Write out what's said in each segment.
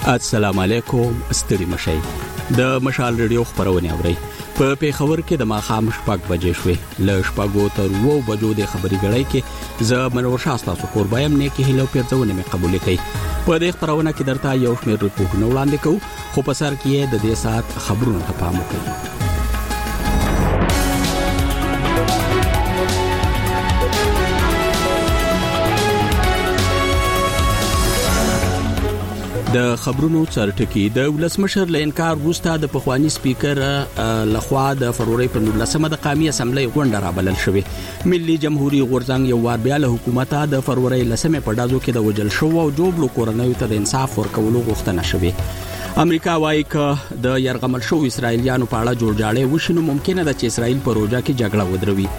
السلام علیکم ستړي مشي د مشال ریډیو خبرونه اوري په پیښور کې د ماخام شپږ بجې شوې ل شپږو تر 2 بجو د خبري غړای کې ز منور شاستا سکور بایم نه کې هلو پیرځونه مې قبول کړي په دې خبرونه کې درته یو شمېر ریپورتونه وړاندې کوو خو په سر کې د دې سات خبرونه ته پام وکړئ. د خبرونو سرټکی د ولسمشر له انکار وروسته د پخوانی سپیکر لخوا د فروری په 19مه د قومي اسمبلی غونډه رابلل شوې. ملي جمهوریت غورځنګ یو وار بیا له حکومت د فروری لسمه په دازو کې د وجل شو او جوړ کورنۍ ته د انصاف ورکولو غوښتنه شوې. امریکا وايي ک د يرغمل شو اسرایلیانو په اړه جوړجاړی وشینو ممکنه ده چې اسرایل په روجا کې جګړه ودروي.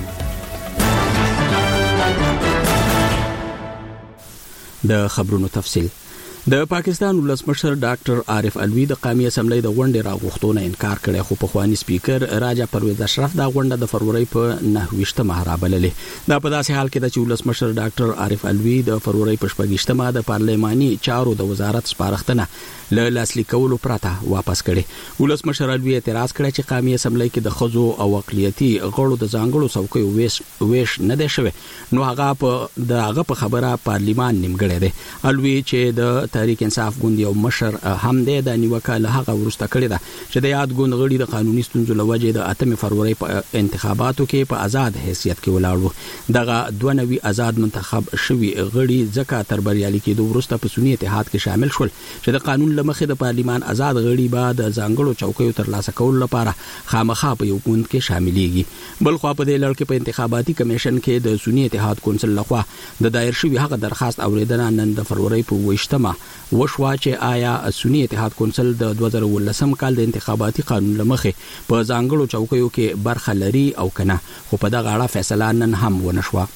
د خبرونو تفصیل د پاکستان ولسمشر ډاکټر عارف علوی د قومي اسمبلی د غونډې راغښتونه انکار کړی خو په خواني سپیکر راجا پرویز اشرف د غونډه د فروری په 9مه رابللې. دا په داسې حال کې د ولسمشر ډاکټر عارف علوی د فروری په 8مه د پارلماني چارو د وزارت سپارښتنه له لاسلیک کولو پرته واپس کړي. ولسمشر علوی اعتراض کړی چې قومي اسمبلی کې د خزو او اقلیتي غړو د ځانګړو څوکیو ویش نه دی شوی نو هغه په خبره پارلیمان نیمګړی دی. علوی چې د تحریک انصاف ګوند یو مشر هم د نیوکه له هغه ورسته کړی دا چې د یاد ګوند غړي د قانوني ستونزو لوجه د 8 فروری په انتخاباتو کې په آزاد حیثیت کې ولاړو. دغه 92 آزاد منتخب شوی غړي ځکه تر بریالي کېدو ورسته په سنی اتحاد کې شامل شول چې د قانون لمخې د پارلیمان آزاد غړي بعد ځانګړو چوکیو تر لاسه کول لپاره خامخا په یو ګوند کې شاملېږي. بل خو په دې لړ کې په انتخاباتي کمیشن کې د سنی اتحاد کونسل لخوا د دایر شوی هغه درخواست اوریدنه نن د فروری په 28مه وشوا چې آیا سنی اتحاد کونسل د 2019 کال د انتخاباتي قانون لمخې په ځانګړو چوکیو کې برخه لري او کنه خو په دغه اړه فیصله نن هم ونشوه.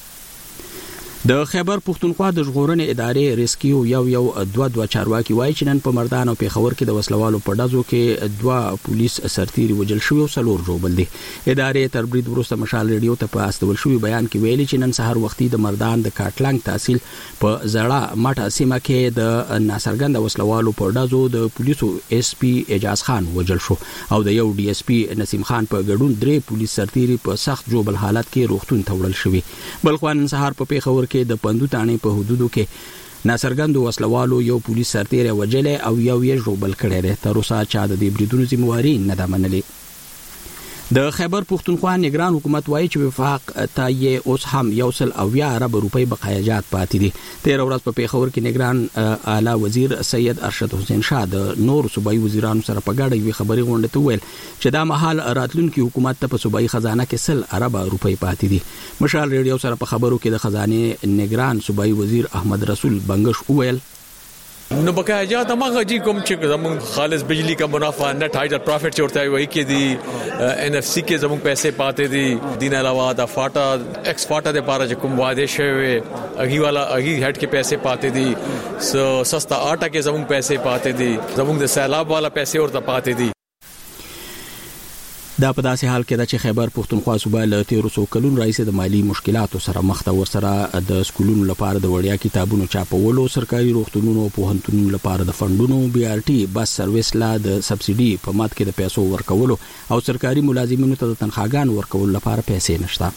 د خیبر پښتونخوا د ژغورنې ادارې ریسکیو یو دوه چارواکي وایي چې نن په مردان او پیښور کې د وسلوالو په دازو کې 2 پولیس سرتیري وجل شوی او 4 ژوبل دي. ادارې تر برید وروسته مشال ریډیو ته په استول شوی بیان کې ویلي چې نن سحر وختي د مردان د کاټلنګ تحصیل په زړه ماټه سیمه کې د ناصرګند وسلوالو په دازو د پولیسو اس پی اجاز خان وجل شو او د یو ډي اس پی نسیم خان په ګډون 3 پولیس سرتیري په سخت ژوبل حالت کې روغتون ته وړل شوی. بل خو نن سحر په پیښور کې د پندو تانې په حدودو کې ناصرګند وسلوالو یو پولیس سرتیری وجل او یو یې ژوبل کړی دی. تر اوسه چا د دې بریدونو ذمہواری نه ده منلې. د خیبر پښتونخوا نگران حکومت وایي چې وفاق ته یې اوس هم 100 ارب روپۍ بقایاجات پاتې دي. 13 ورځ په پیښور کې نگران اعلی وزیر سید ارشد حسین شاه د نور صوبایي وزیرانو سره په ګډه یو خبري غونډه ته ویل چې دا مهال راتلونکي حکومت ته په صوبایي خزانه کې 100 ارب روپۍ پاتې دي. مشال ریډیو سره په خبرو کې د خزانه نگران صوبایي وزیر احمد رسول بنگش وویل نو بقایاجات هغه جی کوم چې زمون خالص بجلی کا منافع نت هایډر پروفټ چورتا وي کې دي ان اف سی کې زمون پیسې پاتې دي. دین علاوه دا فاټا ایکس فاټا د پاره چې کوم واده شوی اغي والا اغي هټ کې پیسې پاتې دي. سستا آټا کې زمون پیسې پاتې دي. زمون د سیلاب والا پیسې ورته پاتې دي. دا په داسې حال کې ده چې خیبر پښتونخوا صوبه له 1300 کلون راځي د مالی مشکلاتو سره مخ ته ورسره د سکولونو لپاره د وړیا کتابونو چاپولو سرکاري روغتونونو او پوهنتونونو لپاره د فندونو بي ار ټي بس سرویس لا د سبسيډي په مات کې د پیسو ورکولو او سرکاري ملازمینو ته د تنخواګان ورکولو لپاره پیسې نشته.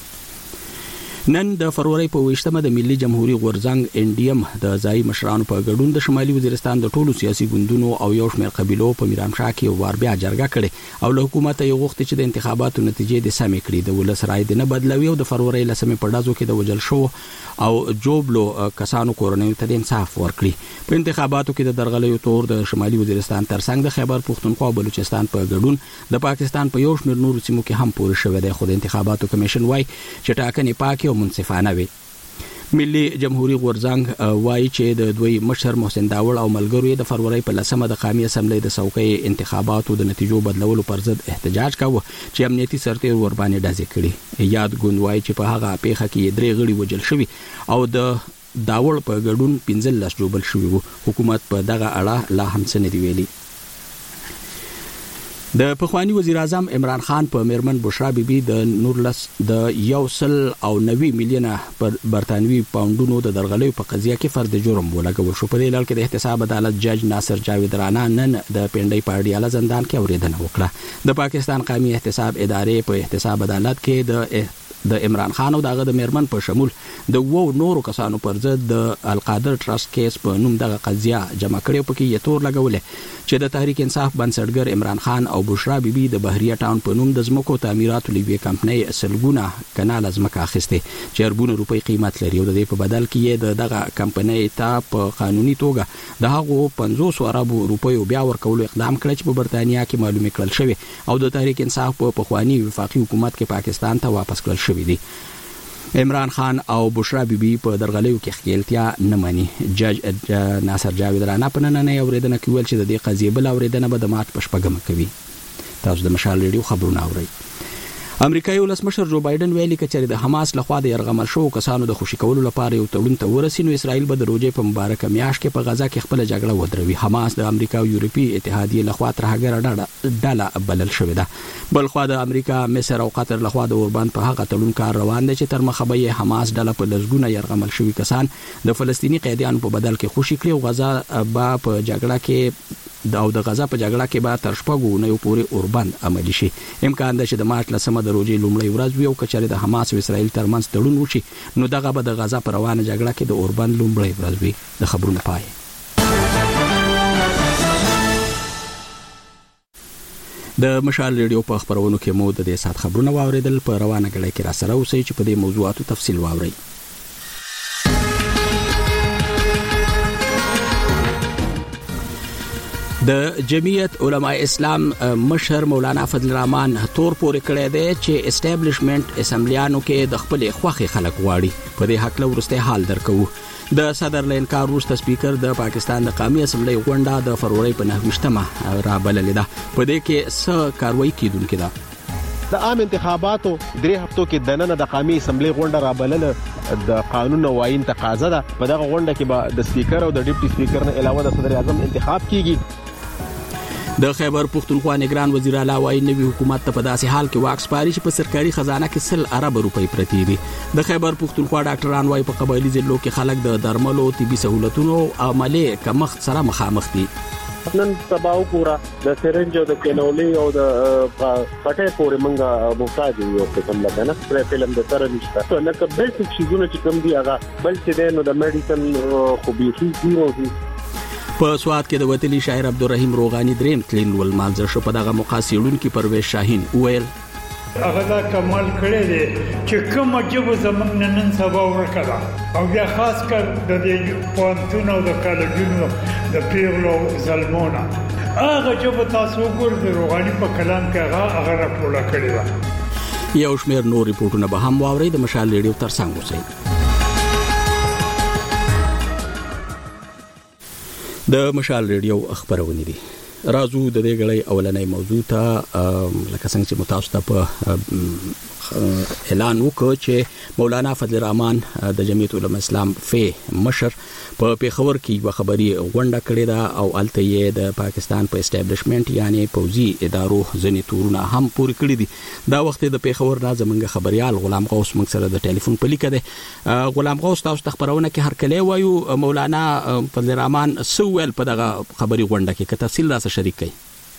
نن د فروری په 28مه د ملي جمهوریت غورځنګ انډیم د ځای مشرانو په ګډون د شمالي وزیرستان د ټولو سیاسي ګوندونو او یو شمېر قبيلو په میرامشاه کې وار بیا جرګه کړې او له حکومت یو غوښتي چې د انتخاباتو نتیجې د سمې کړي د ولس رائے د نه بدلوي او د فروری لسمه په دازو کې د وجل شو او جوبلو کسانو کورنۍ ته د انصاف ورکړي. په انتخاباتو کې د درغلیو تور د شمالي وزیرستان ترڅنګ د خیبر پښتونخوا او بلوچستان په ګډون د پاکستان په یو شمېر نورو سیمو کې هم پوره شوی دی. خو د انتخاباتو کمیشن وايي چې ټاکنې پاکي او منصفانه وي. ملي جمهوریت غورځنګ وایي چې د دوی مشر محسن داوړ او ملګرو د فروری په لسمه د قومي اسمبلی د څوکۍ انتخاباتو د نتیجو بدلولو پر ضد احتجاج کاوه چې امنیتي سرتیر ور باندې ډزې کړي. یاد ګوند وایي چې په هغه پیښه کې 3 غړي وجل شوي او د داوړ په ګډون 15 جوبل شوي وو. حکومت په دغه اړه لا هم څه نه دی ویلي. د پخوانی وزیر اعظم عمران خان په میرمن بشرا بیبي د 190 میلیونه برتانوي پاونډونو د درغلۍ په قضیه کې فرد جرم ولګول شو. په دې لړ کې د احتساب عدالت جج ناصر جاوید رانا نن د پنډۍ پاړډیاله زندان کې اوریدنه وکړه. د پاکستان قومي احتساب ادارې په احتساب عدالت کې د عمران خان او دغه د میرمن په شمول د وو نورو کسانو پر ضد د القادر ټرست کیس په نوم دغه قضیه جمع کړې په کې یې تور لګولې چې د تحریک انصاف بنسټګر عمران خان او بشرا بیبي د بحریه ټاون په نوم د ځمکو تعمیراتو لوی کمپنۍ سلګونه کنال ځمکه اخیسته چې اربونه روپۍ قیمت لري او د دې په بدل کې یې دغه کمپنۍ ته په قانوني توګه د هغو 500 اربو روپۍ بیا ورکولو اقدام کړ چې په برتانیا کې معلومه کړل شوی او د تحریک انصاف په پخوانی وفاقي حکومت کې پاکستان ته واپس کړل شوی دی. عمران خان او بشرا بیبي په درغلیو کې خپلتیا نه مني. جج ناصر جاوید رانا په نننۍ اوریدنه کې ویل چې د دې قضیې بل اوریدنه به د مارچ په 8 کوي. تاسو د مشال ریډیو خبرونه اورئ. امریکایي ولسمشر جو بایدن ویلي چې د حماس لخوا د يرغمل شو کسانو د خوشي کولو لپاره یو تړون ته ورسینو اسرائیل به د روزې په مبارکه میاشت کې په غزا کې خپل جګړه ودروي. حماس د امریکا او یورپی اتحادیې لخوا ترهګر ډله بلل شوې ده. بل خو د امریکا مصر او قطر لخوا د اوربان په هغه تړون کار روان دی چې تر مخه به حماس ډله په لږونه يرغمل شوی کسان د فلسطینی قیدیانو په بدل کې خوشي کړي او غزا به په جګړه کې د غزا په جګړه کې به تر شپږو نه پورې اوربند عملی شي. امکان ده چې د مارچ لسمه د روزې لومړۍ ورځ وي او کچره د حماس او اسرائیل ترمنځ تړون وشي نو دغه به د غزا پر روانه جګړه کې د اوربند لومړۍ ورځ وي. د خبرونو پای. د مشال ریډیو په خبرونو کې مو د دې سات خبرونه واوریدل. په روانه غړي کې را سره اوسئ چې په دې موضوعاتو تفصیل واورئ. د جمعیت علماء اسلام مشر مولانا فضل الرحمن تور پورې کړی دی چې اسټابلیشمنت اسمبلیانو کې د خپل خوخي خلک غواړي. په دې حق له ورسته حال درکو. د صدر لینکار وروسته سپیکر د پاکستان د قومي اسمبلی غونډه د فروری په 9مه را بللې ده. په دې کې څه کاروایی کیدونکې ده. د عام انتخاباتو 3 هفتو کې د نن د قومي اسمبلی غونډه را بلله د قانون او آئین تقاضا ده. په دغه غونډه کې به د سپیکر او د ډیپټي سپیکر نه علاوه د صدر اعظم انتخاب کیږي. د خیبر پختونخوا نگران وزیر اعلی وايي نوی حکومت ته په داسې حال کې واکس پاري چې په سرکاري خزانه کې 100 ارب روپۍ پرتی دي. د خیبر پختونخوا ډاکټران وايي په قبایلی ضلعو کې خلک د درملو طبي سہولتونو عملي کمښت سره مخامخ دي. نن سبا وګوره د سرنج او د کینولي او د پټه پورې منګه محتاج یو کوم لګنه پر فلم د سره نشته لکه بیسیک شیزونه چې کوم دی هغه بل چې نو د میډیکل خو به زیرو. په سواد کې د وتلی شاعر عبدالرحیم روغانی دریم تلین ول مالزه شو. په دغه مقاصدون کې پرویز شاهین ویل هغه دا کمال کړی دی چې کومه جبه زمونږ نن سبا ورکړه او بیا خاص کر د دې پوهنتون او د کالجونو د پیغلو ظلمونه هغه جبه تاسو ګورئ روغانی په کلام کې هغه راټوله کړی و. یو شمېر نور ریپورتونه به هم واورئ. د مشال ریډیو ترڅنګ اوسئ. د مشال ریډیو خبرونه دي. راځو د دې غړې اولنۍ موضوع ته لکه څنګه چې متاسو ته په اعلان وکړ چې مولانا فضل الرحمن د جمعیت علماء اسلام مشر په پیښور کې یو خبري غونډه کړې ده او الته یې د پاکستان په اسټابلیشمنت یعنی پوزي ادارو ځنې تورونه هم پوری کړې دي. دا وخت د پیښور نه زمونږ خبريال غلام غوث موږ سره د ټلیفون په لیکه ده. غلام غوث تاسو ته خبرونه کې هر کله وایو مولانا فضل الرحمن سوال په دغه خبري غونډه کې که تفصیل راته شریک کړئ.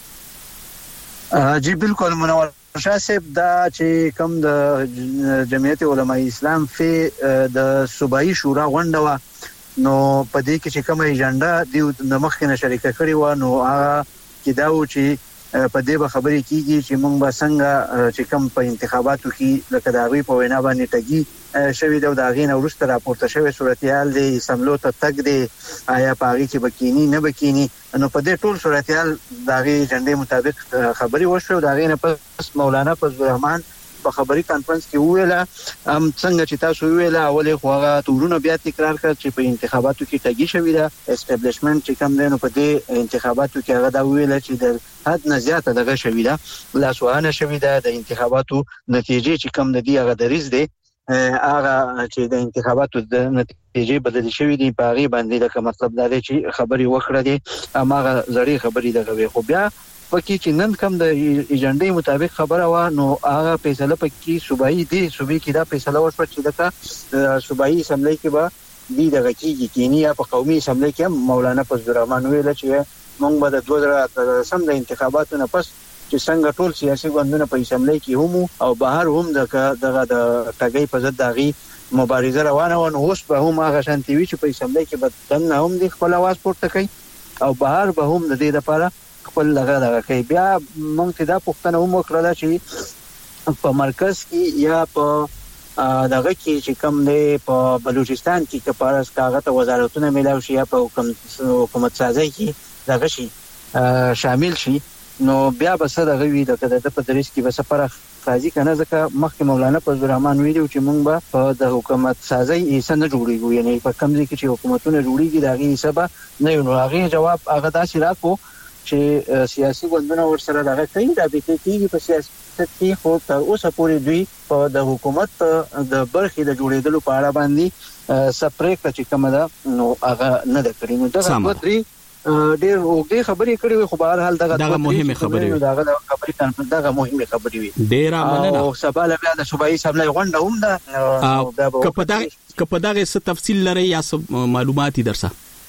جی بالکل منور شاه صاحب دا چې کوم د جمعیت علماء اسلام د صوبایي شورا غونډه وا نو په دې کې چې کومه ایجنډا د مخکنه شریکه کړې و نو هغه کې دا و چې په دې به خبرې کیږي چې موږ به څنګه چې کوم په انتخاباتو کې لکه دا غوي په وینا باندې ټګي شوی دا غین وروسته راپورته شوی صورتحال دی سملو ته تک دی آیا پاغي چې بکینی نه بکینی نو په دې ټول صورتحال دا غي ایجنډې مطابق خبري وشو دا غین پس مولانا فضل الرحمن په خبري کانفرنس کې ویله څنګه چې تاسو ویله اولې خو هغه تورونه بیا تکرار کړ چې په انتخاباتو کې ټګي شوی دا اسټابلیشمنت چې کوم دینو په دې انتخاباتو کې هغه دا ویله چې د حد نه زیاته دغه شوی دا لاسوهانه شوی دا د انتخاباتو نتیجې چې کوم د دې هغه دریز دی هغه چې د انتخاباتو د نتیجې بدل شوی دی په غي باندې دا مطلب دا دی چې خبري وکړه دي هغه زړی خبري دغه خو بیا پکې چې نن کوم د ایجنډې مطابق خبره و نو هغه فیصله پکې صوبایي دي صوبې کې دا فیصله وشوه چې دغه صوبایي اسمبلی کې به دی دغه کېږي یا په قومي اسمبلی کې مولانا فضل الرحمن ویل چې موږ به د 2013 د انتخاباتو نه پس چې څنګه ټول سیاسي ګوندونه په اسمبلی کې هم او بهر هم دغه د ټاګي په ضد دغه مبارزه روانه و نو اوس به هم هغه شانتي وي چې په اسمبلی کې بدن هم د خپل आवाज پورته کوي او بهر به هم د دې لپاره خپل لغه کوي. بیا موږ ته دا پوښتنه هم وکړه چې په مرکز کې یا په دغه کې چې کوم دی په بلوچستان کې کپارس کاغذ وزارتونه ملاوي شي یا په حکومت سازي کې دغه شي شامل شي نو بیا به څه دغه وي د په دریس کې به سفر راځي کنه ځکه مخکې مولانا فضل الرحمن ویلو چې موږ به په د حکومت سازي ایسه نه جوړیږو یعنی په کوم ځای کې چې حکومتونه جوړیږي دغه ایسه به نه نو هغه جواب هغه داسې راکو چې سیاسي ګوندونه ورسره دغه کوي دا به کېږي په سیاست کې خو تر اوسه پورې دوی په د حکومت د برخې د جوړېدلو په اړه باندې سپریک چې کومه ده نو هغه نه ده کړی نو دا درې ډېر وګړي خبرې کړې وي خو بهر حال دغه مهمه خبرې وي دغه خبرې کانفرنس دغه مهمه خبرې وي ډېر مننه او سبا له بیا د صوبایي اسمبلی غونډه هم ده کپه دغه څه تفصیل لري یا معلومات درسه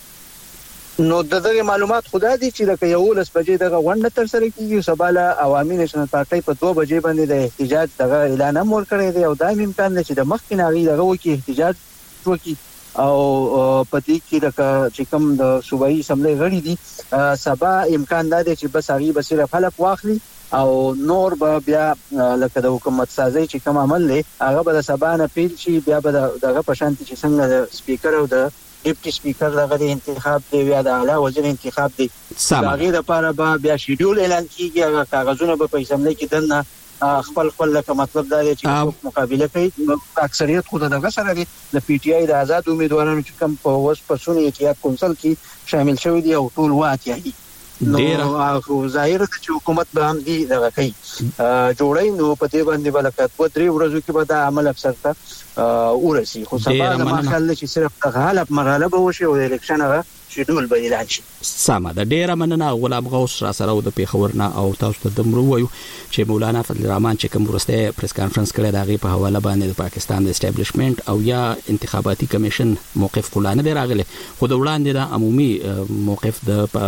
نو دغه معلومات خدا دي چې د یو لس بجې دغه غونډه تر سره کیږي سبا له عوامي نېشنل پارټي په 2 بجې باندې د احتجاج دغه اعلان هم ورکړی دی او دا امکان دی چې د مخکې ناغي دغه وکي احتجاج وکي او پدې کې د چې کوم د صوبایي اسمبلی غړي دي سبا امکان دی چې بس هغه به صرف حلق واخلي او نور به بیا لکه د حکومت سازي چې کوم عمل دی هغه به د سبا نه پیل شي بیا به دغه پشانتي چې څنګه د سپیکر او د ډیپټي سپیکر دغه انتخاب دی یا د اعلی وزیر انتخاب دی هغه لپاره به بیا شیډول اعلان کیږي هغه کاغذونه به په اسمبلی کې دنه خپل لکه مطلب دا دی چې مقابله کوي اکثریت خود دغه سره دی د پی ټ آی د آزاد امیدوارانو چې کوم په وس پسونه اتحاد کونسل کې شامل شوی دی او ټول واته دي نو ظاهر چې حکومت به هم دی دغه کوي جوړای نو په دې باندې بلکات په 3 ورځو کې به دا عمل افسر ته ورسي خو سبا د مخال چې صرف د غالب مرحله به وشي او الیکشن هغه شیډول به اعلان شي. سمه د ډیره مننه غلام غوث را سره د پیښور نه او تاسو ته دمرو وایو چې مولانا فضل الرحمن چې کوم ورسته پریس کانفرنس کړی دا غي په حواله باندې د پاکستان د اسټابلیشمنت او یا انتخاباتي کمیشن موقف کولانه دی راغله خو د وړاندې د عمومي موقف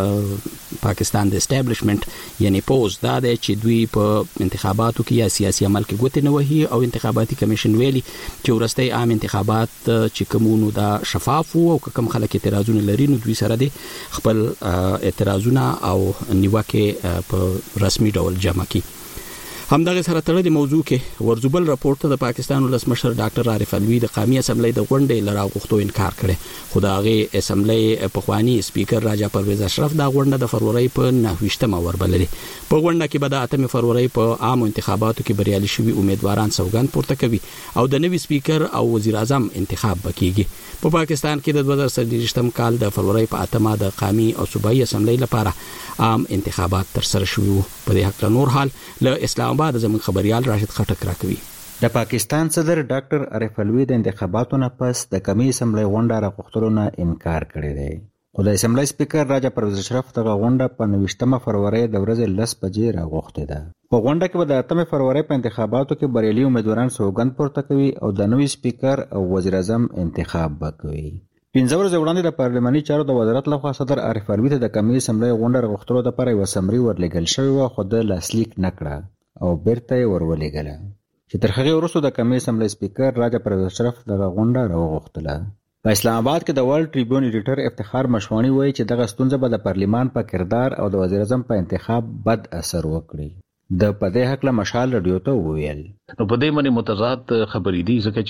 د پاکستان د اسټابلیشمنت یعنی پوز دا دی چې دوی په انتخاباتو کې یا سیاسي عمل کې ګوتې نه وهي او انتخاباتي کمیشن ویلي چې ورسته عام انتخابات چې کومونو دا شفاف او کوم خلک اعتراضونه لري نو دوی سره دي خپل اعتراضونه او نیوکه په رسمي ډول جمع کی. همدغه سره تړلې موضوع کې ورزوبل راپورټ د پاکستان ولسمشر ډاکټر عارف علوی د قومي اسمبلی د غونډې لرا غوښتو انکار کړي خو د هغه اسمبلی په خواني سپیکر راجا پرویز اشرف دا غونډه د فروری په 9 وربللې په غونډه کې به د 8 فروری په عام انتخاباتو کې بریالي شوي امیدواران سوګند پورته کوي او د نوي سپیکر او وزیر اعظم انتخاب وکړي. په پاکستان کې د 2023 کال د فروری په 8 د قومي او صوبایي اسمبلی لپاره عام انتخابات تر سره شوي په دې حق نور حال له اسلام آباد زموږ خبريال راشد خټک راکوي. د پاکستان صدر ډاکټر عارف علوی د انتخاباتو نه پس د قومي اسمبلی غونډه راغوښتلو نه انکار کړی دی. خو د اسمبلی سپیکر راجا پرویز اشرف دغه غونډه په 29 فروری د ورځې 10 بجې راغوښتې ده. په غونډه کې به د 8 فروری په انتخاباتو کې بریالي امیدواران سوګند پورته کوي او د نوي سپیکر او وزیر اعظم انتخاب وکوي. 15 ورځې وړاندې د پارلماني چارو د وزارت لخوا صدر عارف علوی ته د قومي اسمبلی غونډه راغوښتلو لپاره یو سمري ورلېږل شوی و خو د لاسلیک نه کړه او بیرته یې ورولېږله چې تر هغې وروسته د قومي اسمبلی سپیکر راجا پرویز اشرف دغه غونډه راوغوښتله. په اسلام آباد کې د ورلد ټریبیون ایډیټر افتخار مشوانی وایي چې دغه ستونزه به د پارلمان په کردار او د وزیر اعظم په انتخاب بد اثر وکړي. د پدې حق له مشال رادیو ته وویل نو په دې باندې متضاد خبرې دي ځکه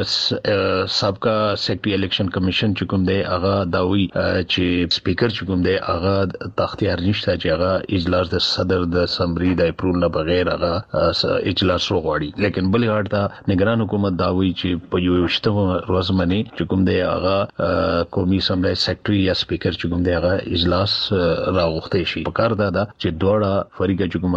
چې سابقا سیکرټري الیکشن کمیشن چې کوم دی هغه داوی چې سپیکر چې کوم دی هغه تختیار نشته چې هغه اجلاس د صدر د اسمبلی د اپروول نه بغیر هغه اجلاس وغوړي لیکن بل هغه ته نگران حکومت داوی چې په یو شتمه ورځ باندې چې کوم دی هغه قومي اسمبلی سیکرټري یا سپیکر چې کوم دی هغه اجلاس راغوښتي شي. په کار دا چې دوړه فریقه چې کومه ځمېدار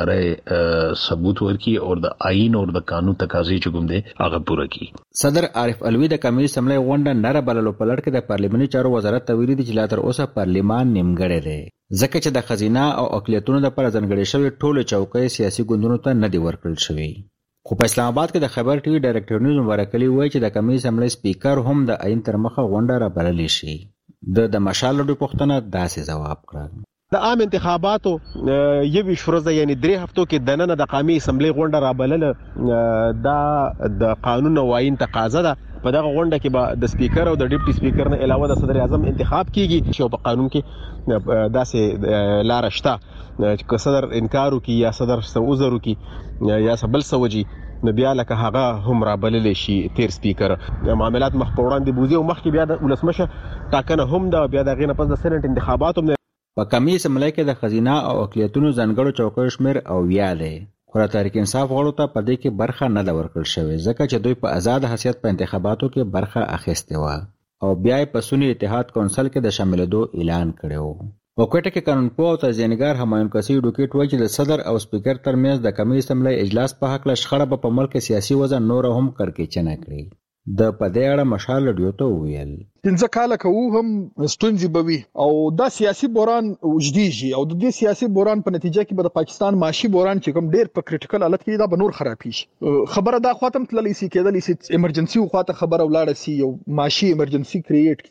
ایماندارۍ ثبوت ورکړي او د آئین او د قانون تقاضې چې کوم دي هغه پوره کړي. صدر عارف الوی د کمیټې سملای غونډه نره بللو په لړ کې د پارلیمني چارو وزارت ته ویلي دي چې لا تر اوسه پارلیمان نیمګړی دی ځکه چې د خزینه او اقلیتونو لپاره ځانګړې شوی ټول چوکۍ سیاسي ګوندونو ته نه دی ورکړل شوی. خو په اسلام آباد کې د خبر ټي وي ډایرکټر نیوز مبارک علي وایي چې د کمیټې سملای سپیکر هم د آئین تر مخه غونډه را بللی شي. د مشال لډو پښتنه داسې جواب کړ. د عام انتخاباتو یوه شورزه یعنی 3 هفتو کې دننه د قومي اسمبلی غونډه را بلله دا د قانون او آئین تقاضا ده. په دغه غونډه کې به د سپیکر او د ډیپټي سپیکر نه علاوه د صدر اعظم انتخاب کیږي چې په قانون کې داسې لار شته چې صدر انکار وکي یا صدر سوزر وکي یا بل سوجي نو بیا لکه هغه هم را بللی شي تیر سپیکر معاملات مخ په وړاندې بوزي او مخکې بیا د ولسمشه ټاکنه هم دا بیا د غینه پس د سېنات انتخابات هم په کمی سملای کې د خزینه او اقلیتونو ځانګړو چوکیو شمیر او ویاله خو تحریک انصاف غړو ته په دې کې برخه نه ده ورکړل شوې ځکه چې دوی په آزاد حیثیت په انتخاباتو کې برخه اخیستې و او بیا په سنی اتحاد کونسل کې د شاملېدو اعلان کړو. په کوټه کې قانونپوه او تزیینګار همایون کسی ډوکیټ وایي چې د صدر او سپیکر ترمنځ د کمی سملای اجلاس په حق له شخړه په ملک سیاسي وضع نور هم کړکېچنه کړي. د پدې اړه مشال لډیو ته ویل 15 کاله کوو هم ستونزې بوي او دا سیاسي بحران وجديږي او د دې سیاسي بحران په نتیجه کې به د پاکستان معاشي بحران چې کوم ډیر په کریټیکل حالت کې دا به نور خراب شي. خبره دا خاطم تللی سي کېدلی سي ایمرجنسي خواته خبره ولاړه سي یو معاشي ایمرجنسي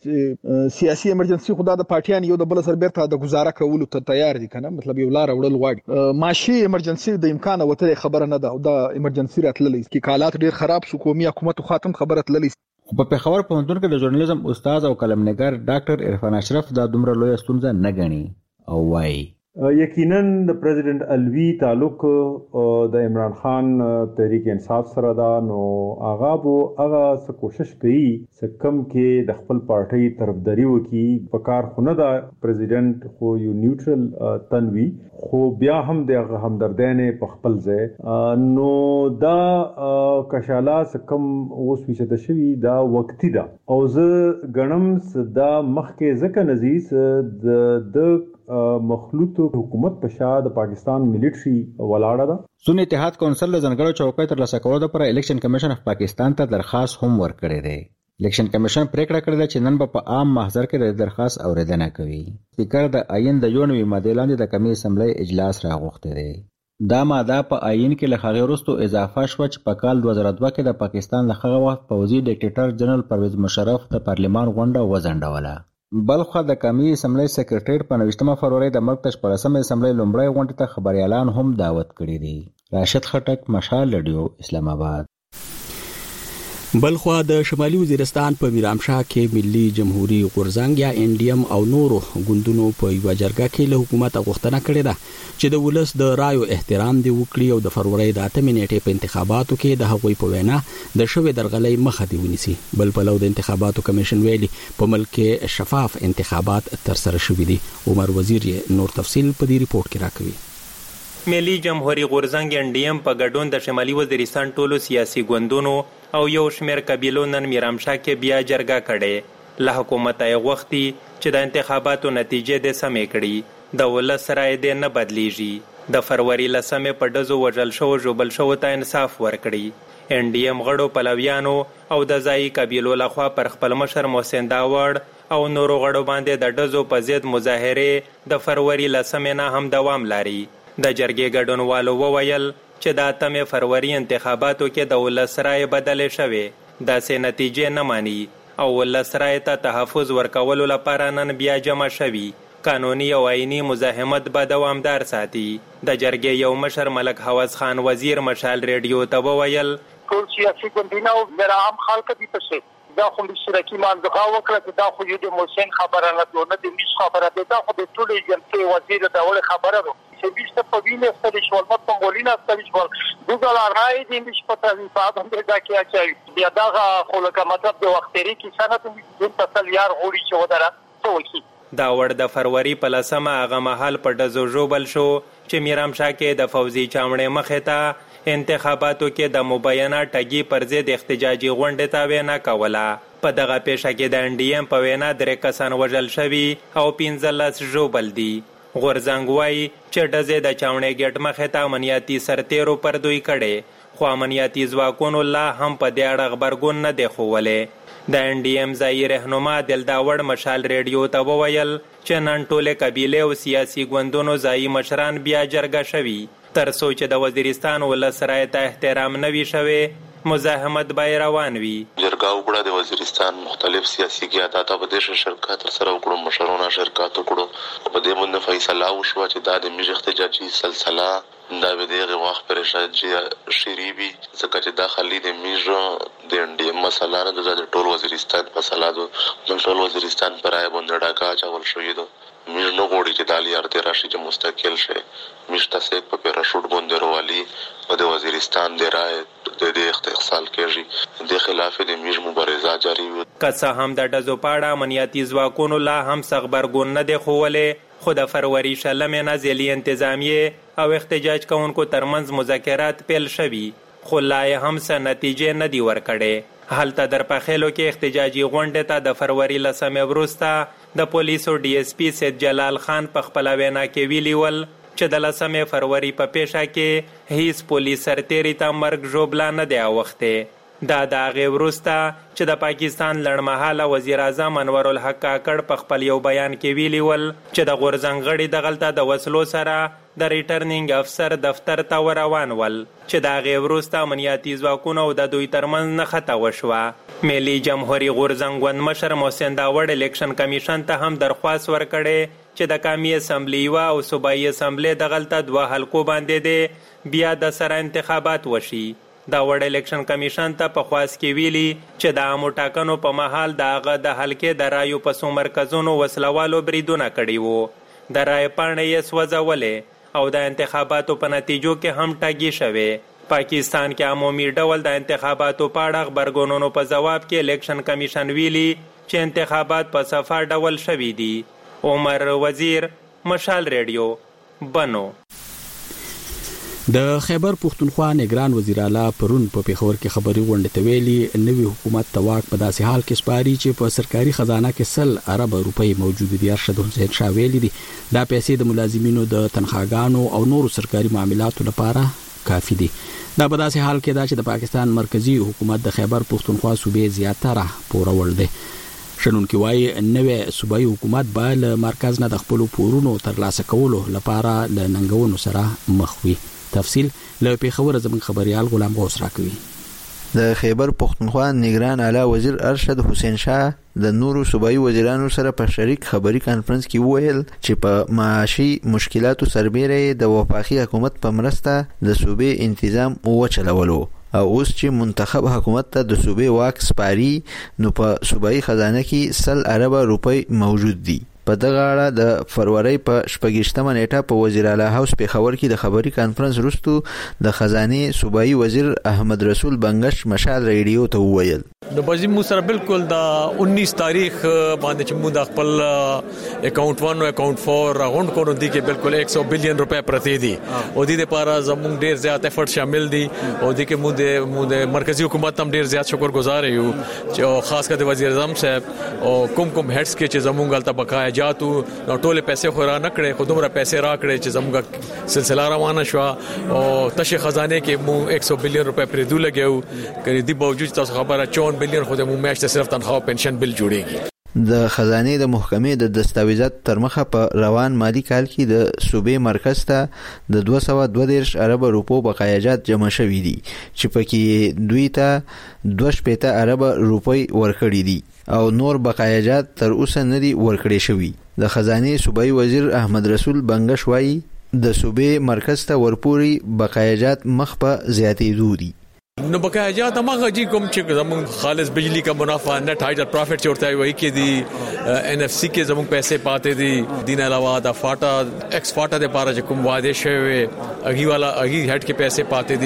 کریټ سیاسي ایمرجنسي خدا د پارټیان یو د بل سر بیرته د گزاره کولو ته تیار دي کنه مطلب یو لار وړل غواړي. معاشي ایمرجنسي د امکان وته خبره نه ده او دا ایمرجنسي راتللی کی حالات ډیر خراب سو قومي حکومت خاطم خبره تللی. په پېښور پوهنتون کې د ژورنالیزم استاد او قلمنګار ډاکټر عرفان اشرف دا دومره لوی ستونزه نه ګڼي او وایي یقینا د پریزیدنت الوی تعلق د عمران خان تحریک انصاف سره دا نو هغه څه کوشش کوي چې کم کې د خپل پارټي طرفداري وکړي په کار خونه دا پریزیدنت خو یو نیوټرل تنوي خو بیا هم د همدردانه په خپل ځای نو دا کشاله څه کم اوس وشته شوی دا وقتی دا او زه غنم صدا مخکې ځکه نزيز د مخلوط حکومت په شا د پاکستان ملټري ولاړه ده. سنی اتحاد کونسل د ځنګړو چوکۍ تر لاسه کولو لپاره الیکشن کمیشن اف پاکستان ته درخواست هم ورکړی دی. الیکشن کمیشن پریکړه کړې ده چې نن په عام محضر کې د درخواست اوریدنه کوي. سپیکر د آئین د یونوي ماده لاندې د کمی اسمبلی اجلاس راغوښته دی. دا ماده په آئین کې له هغې وروسته اضافه شوه چې په کال 2002 کې د پاکستان له هغه وخت پوځي ډیکټیټر جنرال پرویز مشرف د پارلیمان غونډه وځنډوله. بلخو د کمی اسمبلی سیکریټریټ په 29 فروری د ملک د 14 اسمبلی لومړی غونډې ته خبريالان هم دعوت کړي دي. راشد خټک، مشال رادیو، اسلام آباد. بلخوا د شمالي وزیرستان په میرامشاه کې ملي جمهوریت غورځنګ یا انډیم او نورو ګوندونو په یو جرګه کې له حکومت غوښتنه کړې ده چې د ولس د رایو احترام دی وکړي او د فروری د 8 نیټې په انتخاباتو کې د هغوی په وینا د شوې درغلۍ مخه دی ونیسي. بل په لو د انتخاباتو کمیشن ویلي په ملک کې شفاف انتخابات تر سره شوي دي. عمر وزیر نور تفصیل په دې ریپورت کې راکوي. ملي جمهوریت غورځنګ انډیم په ګډون د شمالي وزیرستان ټولو سیاسي ګوندونو او یو شمېر قبیلو نن میرامشاه کې بیا جرګه کړې. له حکومت یې غوښتي چې د انتخاباتو نتیجې د سمې کړي. د ولس رایې دې نه بدلیږي. د فروری لسمې په ډزو وژل شو ژوبل شو ته انصاف ورکړي. انډیم غړو پلویانو او د ځایي قبیلو لخوا پر خپل مشر محسن داوړ او نورو غړو باندې د ډزو په ضد مظاهرې د فروری لسمې نه هم دوام لري. د جرګې ګډونوالو وویل چې د 8 فروری انتخاباتو کې د ولس رایې بدلې شوې داسې نتیجې نه مانی او ولس رایې ته تحفظ ورکولو لپاره نن بیا جمع شوي. قانوني او آئینی مزاحمت به دوامدار ساتي. د جرګې یو مشر ملک حوض خان وزیر مشال ریډیو ته وویل ټول سیاسي ګوندونه او د عام خلک دي پسې دا خو د شرکی منځغه وکړه دا خو د محسن خبره نه ده د میش خبره ده دا خو د ټول جمهوریت وزیر د اول خبره ده چې بیشته په وینې ستړي شول په مولینا ستړي شول دغه راي د میش په تاسو باندې دا کې اچي بیا دا خو لکه مطلب د وختري کې سنت د تسلیار غوړي چې ودره توکي. دا ور د فروری په لسمه هغه محل په ډزو ژوبل شو چې میرامشاه کې د فوزي چاوڼې مخې ته انتخاباتو کې د مبینه ټګي پر ضد احتجاجي غونډې ته وینا کوله. په دغه پیښه کې د انډیم په وینا 3 کسان وژل شوي او 15 ژوبل دي. غورزنګ وایي چې ډزې د چاونې ګېټ مخې ته امنیتي سرتیرو پر دوی کړې، خو امنیتي ځواکونو لا هم په دې اړه غبرګون نه دی ښوولی. د NDM ځایي رهنما دلداوړ مشال ریډیو ته وویل چې نن ټولې قبیلې او سیاسي ګوندونو ځایي مشران بیا جرګه شوي، تر څو چې د وزیرستان ولس رایې ته احترام نه وي شوی، مزاحمت به روان وي. جرګه وکړه، د وزیرستان مختلف سیاسي قیادات په دې شرکت سره وکړو، مشرانو شرکت وکړو، په دې باندې فیصله وشوه چې دا د میږ احتجاجي سلسله دا به دغه وخت پر شریبي ځکه چې داخلي د میږ د NDM مسله نه د ټول وزیرستان مسله ده، د ټول وزیرستان پر راي باندې ډاکا چول شوې ده. میږ نه غوړي چې دالي ارته راشي چې مستقل شي، میږ تاسو په پیراشوټ باندې روالي او د وزیرستان د راي د استحصال کېږي، د خلاف د میږ مبارزه جاری وي. که څه هم د ډزو پاړه امنیتي ځواکونو لا هم خبرګون نه دی ښوولی، خو د فروری شلمې نه ځلي انتظامیې او احتجاج کوونکو ترمنځ مذاکرات پیل شوي، خو لا یې هم څه نتیجې نه دي ورکړې. هلته در پخیلو کې احتجاجي غونډې ته د فروری 10 وروسته د پولیسو DSP سید جلال خان په خپله وینا کې ویلي ول چې د 10 فروری په پیښه کې هیڅ پولیس سرتیري ته مرګ ژوبلا نه دی اوښتی. دا د هغې وروسته چې د پاکستان لړمحاله وزیر اعظم انور الحق کاکړ په خپل یو بیان کې ویلي ول چې د غورځنګ غړي دغلته د وسلو سره د ریټرنینګ افسر دفتر ته وروان ول، چې د هغې وروسته امنیتي ځواکونو او د دوی ترمنځ نښته وشوه. ملي جمهوري غورځنګ ګوند مشر محسن داوړ الیکشن کمیشن ته هم درخواست ورکړی چې د قومي اسمبلي یوه او صوبایي اسمبلۍ دغلته 2 حلقو باندې دی بیا د سره انتخابات وشي. دا وړ الیکشن کمیشن ته په خواست کې ویلي چې د عامو ټاکنو په مهال د هغه د حلقې د رایو په څو مرکزونو وسلوالو بریدونه کړي وو، د رای پاڼې یې سوځولې او د انتخاباتو په نتیجو کې هم ټاګي شوې. پاکستان کې عمومي ډول د انتخاباتو په اړه غبرګونونو په ځواب کې الیکشن کمیشن ویلي چې انتخابات په صفا ډول شوي دي. عمر وزیر، مشال ریډیو، بنو. د خیبر پښتونخوا نگران وزیر اعلی پرون په پیښور کې خبري غونډه ته ویلي نوې حکومت ته واک په داسې حال کې سپاري چې په سرکاري خزانه کې 100 ارب روپۍ موجود دي. ارشد حسین شاه ویلي دي دا پیسې د ملازمینو د تنخواګانو او نورو سرکاري معاملاتو لپاره کافي دي. دا په داسې حال کې دا چې د پاکستان مرکزی حکومت د خیبر پښتونخوا صوبې زیاتره پورول دي. شنونکي وایي نوې صوبایي حکومت به له مرکز نه د خپل پورونو ترلاسه کولو لپاره له ننګونو سره مخ وي. تفصیل له پیښور زموږ خبريال غلام غوث راکوي. د خیبر پښتونخوا نگران اعلی وزیر ارشد حسین شاه د نورو صوبایي وزیرانو سره په شریک خبري کانفرنس کې وویل چې په معاشي مشکلاتو سربېره د وفاقي حکومت په مرسته د صوبې تنظیم وچلولو او اوس چې منتخب حکومت ته د صوبې واک سپاري نو په صوبایي خزانه کې 100 ارب روپۍ موجود دي. په دغه اړه د فروری په 28مه نیټه په وزیر اعلی هاوس پیښور کې د خبري کانفرنس وروسته د خزانه صوبایي وزیر احمد رسول بنگش مشال ریډیو ته وویل نو بازی مو سره بالکل دا 19 تاریخ باندې چې مو د خپل اکاونټ 1 او اکاونټ 4 راغونډ کړو دي کې بالکل 100 بلین روپے پرتی دي او دې لپاره زموږ ډیر زیات افورت شامل دي او دې کې مو د مرکزی حکومت هم ډیر زیات شکرګزار یو چې خاص کر د وزیر اعظم صاحب او کوم هډس کې چې زموږ غلطه بقای جاتو نو ټول پیسې خو را نکړې خو دومره پیسې را کړې چې زموږ سلسله روانه شو او تشه خزانه کې مو 100 بلین روپے پرې دو لګیو کړي دی باوجود تاسو خبره 54 بلین خو د مو میاشت صرف تنخواه پنشن بل جوړيږي. د خزانه د محکمې د دستاویزات تر مخه په روان مالی کال کې د صوبې مرکز ته د 222 ارب روپو بقایاجات جمع شوي دي چې پکې دوی ته 2.5 ارب روپۍ ورکړي دي او نور بقایاجات تر اوسه نه دي ورکړي شوي. د خزانه صوبایي وزیر احمد رسول بنگش وایي د صوبې مرکز ته ورپوري بقایاجات مخ په زیاتېدو دي. نو بقایاجات هغه جی کوم چې زمون خالص بجلی کا منافع نت هایډر پروفټ چورتا وي کې دي NFC کې زمون پیسې پاتې دي دین علاوه د فاټا ایکس فاټا د پاره چې کوم واده شوی اغي والا اغي هټ کې پیسې پاتې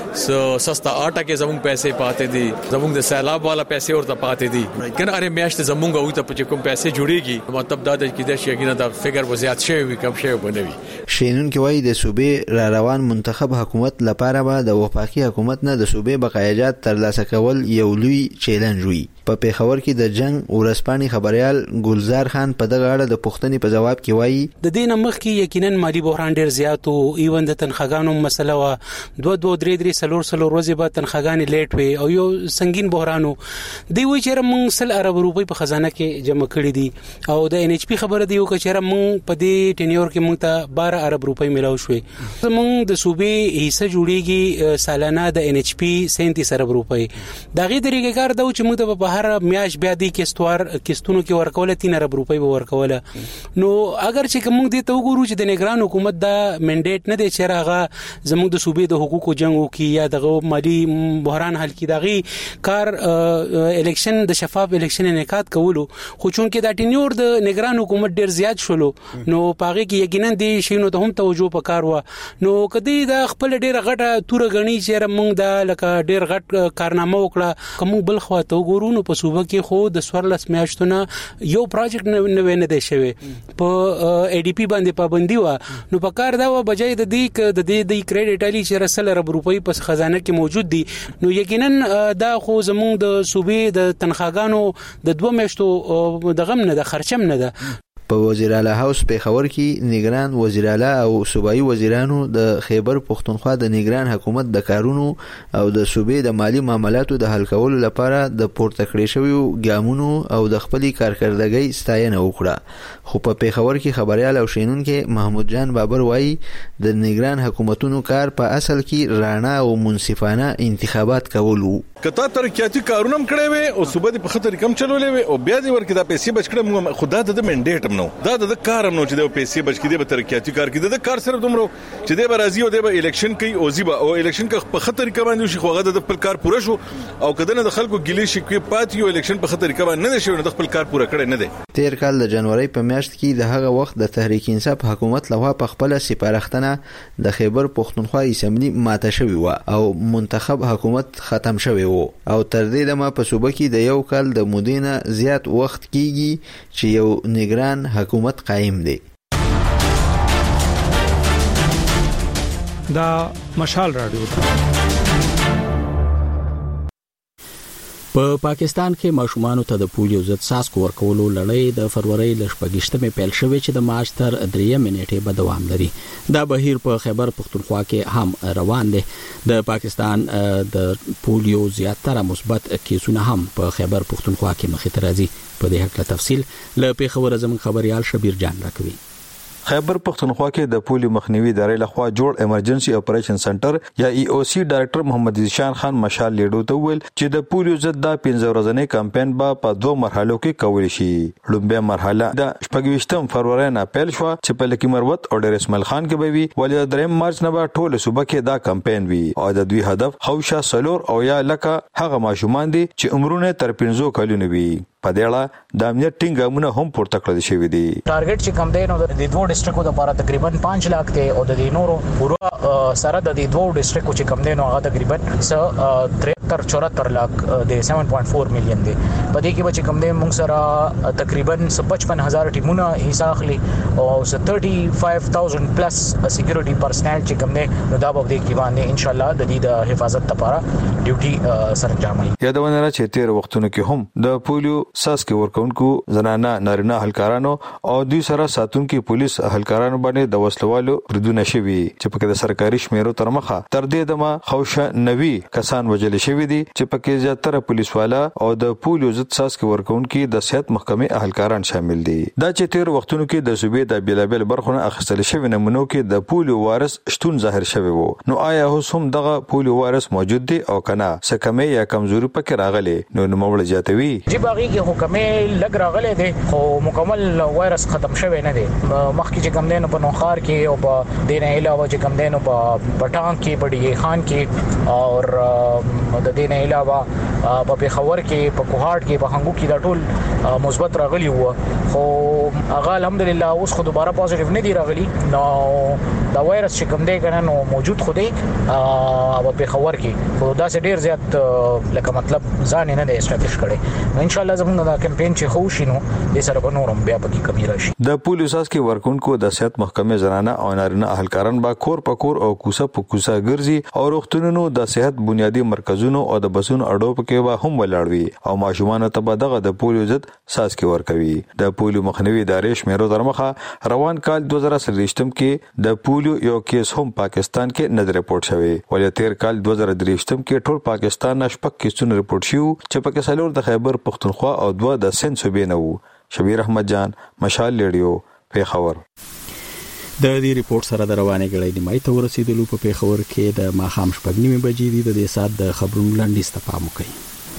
دي سستا آټا کې زمون پیسې پاتې دي زمون د سیلاب والا پیسې ورته پاتې دي کنه اره میاشت زمون غو ته چې کوم پیسې جوړيږي مطلب دا د کې د شي نه د فګر و زیات شوی کم شوی بنوي. شینون کې وایي د صوبې را روان منتخب حکومت لپاره به د وفاقي حکومت نه د صوبې بقایاجات ترلاسه کول یو لوی چیلنج وي. په پیښور کې د جنگ ورسپاني خبريال ګلزار خان په دغه اړه د پوښتنې په جواب کې وایي د دې نمخ کې یقینا مالی بحران ډیر زیات او ایوند د تنخواګانو مسله وا 2-3 سلور ورځې به تنخواګانې لیټ وي او یو سنگین بحرانو دی وی چې موږ 100 ارب روپۍ په خزانه کې جمع کړې دي او د ان ایچ پی خبره دی چې موږ په دې ټینیور کې موږ ته 12 ارب روپۍ ملاو شوې موږ د صوبې حصہ جوړیږي سالانه د ان ایچ پی 37 ارب روپۍ دغه طریقې کار دا چې موږ ته په هر میاش بیا دي کیستونو کې ورکول 3 ارب روپۍ به ورکول نو اگر چې موږ دې ته وګورو چې د نگران حکومت دا منډیټ نه دی چې راغه زموږ د صوبې د حقوقو جنگ وکي یا د مالی بحران حل کی دغه کار الیکشن د شفاف الیکشن انعقاد کولو خو چون کې دا ټینیور د نگران حکومت ډیر زیات شولو نو پاغه کې یقینا دي شینو ته هم توجه وکړ و نو کدی دا خپل ډیر غټه تور غنی چې موږ دا لکه ډیر غټ کارنامه وکړه کوم بل خو ته وګورو نو په صوبه کې خو د سورلس میاشتونه یو پروجیکټ نه دی شوی په ای ډی پی باندې پابندي و نو په کار دا و بجای د دې د کریډټ علی چې رسل رب روپۍ په خزانه کې موجود دي نو یقینا دا خو زموږ د صوبې د تنخواګانو د 2 میاشتو د غم نه د خرچم نه ده په وزیر اعلی هاوس پیښور کې نگران وزیر اعلی او صوبایي وزیرانو د خیبر پښتونخوا د نگران حکومت د کارونو او د صوبې د مالی معاملاتو د حل کولو لپاره د پورته کړې شویو ګامونو او د خپلې کارکردګۍ ستاینه وکړه خو په پیښور کې خبريال او شینونکو محمود جان بابر وایي د نگران حکومتونو کار په اصل کې راڼه او منصفانه انتخابات کولو کته ترقیاتی کارونه کړې وي او صوبې په خطر کم چلولې وي او بیا دې ورکې د پیسې بچ کړم خدا د منډیټ نو دا د کارم نو چې د پیسې بچ کړي به ترقیاتی کار کړي د کار سره دومره چې د برازي او د الیکشن کوي او زیبا او الیکشن کې په خطر کې باندې شي خوغه د خپل کار پوره شو او کدن د خلکو ګلی شي کې پاتې یو الیکشن په خطر کې باندې نه شي د خپل کار پوره کړي نه دي تیر کال د جنوري په میاشت کې د هغه وخت د تحریک انصاف حکومت لخوا په خپل سپارښتنه د خیبر پښتونخوا اسمبلی ماته شوی و او منتخب حکومت ختم شوی و او تر دې دمه په صوبه کې د یو کال د مودینه زیات وخت کېږي چې یو نگران حکومت قائم دی دا مشال رادیو په پاکستان کې ماشومان ته د پولیو ضد څاڅکو ورکولو لړۍ د فروری ل 28مې پیل شوې چې د مارچ تر 3 منېټې به دوام لري دا بهیر په خیبر پښتونخوا کې هم روان دی د پاکستان د پولیو زیاتره مثبت کیسونه هم په خیبر پښتونخوا کې مخې ته راځي په دې حق له تفصیل له پیښور زموږ خبريال شبیر جان راکوي خیبر پښتونخوا کې د پولیو مخنیوي ادارې لخوا جوړ ایمرجنسي اپریشن سنټر یا ای او سی ډایریکټر محمد ذیشان خان مشال لیډو ته ویل چې د پولیو ضد د 15 ورځې کمپاین په 2 مرحلو کې کول شي لومبه مرحله د 28 فروری نه پیل شو چې په لکی مروت او ډیر اسماعیل خان کې به وي ولې د 3 مارچ نه به ټول صوبه کې دا کمپاین وي او د دوی هدف خوشا سلور او یا لکه هغه ماشومان دي چې عمرونه تر 15 کلونو وي په دې اړه د امنیت ټینګامونه هم پورته کړل شوی دي ټارګټ چې کم دی نو د دوه ډیسټریکټو لپاره تقریبا 5 لک ته او د نورو پورا سره د دوه ډیسټریکټو چې کم دی نو هغه تقریبا 73 لک د 7.4 میلیون دی په دې کې به چې کم دی موږ سره تقریبا 55000 ټیمونه حصہ اخلي او 35000 پلس سکیورټي پرسنل چې کم دی نو دا به دې کې باندې ان شاء الله د دې د حفاظت لپاره ډیوټي سرانجامي یادونه را چې تیر وختونو کې هم د پولیو ساسکي ورکونکو زنانه نارینه هلکارانو او دوی سره ساتونکو پولیس هلکارانو باندې د وسلوالو پردونه شوي چې پکې د سرکاري شمیرو تر مخه تر دې دمه خوشه 90 کسان وجل شوي دي چې پکې زیاتره پولیس والا او د پولیو ضد ساسکي ورکونکو د صحت محکمې اهلکاران شامل دي دا چې تیر وختونو کې د صوبې د بیلابل برخونه اخیستل شوی نمونو کې د پولیو وارث شتون ظاهر شوی وو نو آیا اوس هم دغه پولیو وارث موجود دي او کنه څه کمی یا کمزوري پکې راغلي نو نوموړ جاتوي جی باغی کې حکومت لګ راغله دي خو مکمل وایرس ختم شوی نه دي مخکې چې کم دینو په نوخار کې او په دینه علاوه چې کم دینو په پټان کې بډی خان کې او د دینه علاوه په پیښور کې په کوهاټ کې په هنګو کې دا ټول مثبت راغلی وو خو هغه الحمدلله اوس خو دوباره پوزټیو نه دی راغلی نو دا وایرس چې کم دی کنه نو موجود خو دی په پیښور کې خو دا ډیر زیات لکه مطلب ځان نه دی اسټابلیش کړي ان شاء الله زموږ د کمپاین چې خو شینو د سره په نورم بیا پکې کمی راشي. د پولیس اساسي ورکونکو د صحت محکمې زنانه او نارینه اهلکاران با کور په کور او کوسه په کوسه ګرځي او روغتونونو د صحت بنیادی مرکزونو او د بسونو اډو په به هم ولاړوي او ماشومان ته به دغه د پولیو ضد ساسکي ورکوي. د پولیو مخنیوي ادارې شمیرو درمخه روان کال 2023 کې د پولیو یو کیس هم پاکستان کې نه ریپورت شوی ولې تیر کال 2023 کې ټول پاکستان نشپک کیسونه ریپورت شو چې پکې سلور د خیبر پختونخوا او دوه د سند صوبې نه وو. شبیر احمد جان، مشال ریډیو، پیښور. د دې ریپورت سره د روانې غړې نیمای ته ورسېدلو په پیښور کې د ماخام شپږ نیمه بجې دي. د دې سات د خبرونو لاندې ستپام کوي.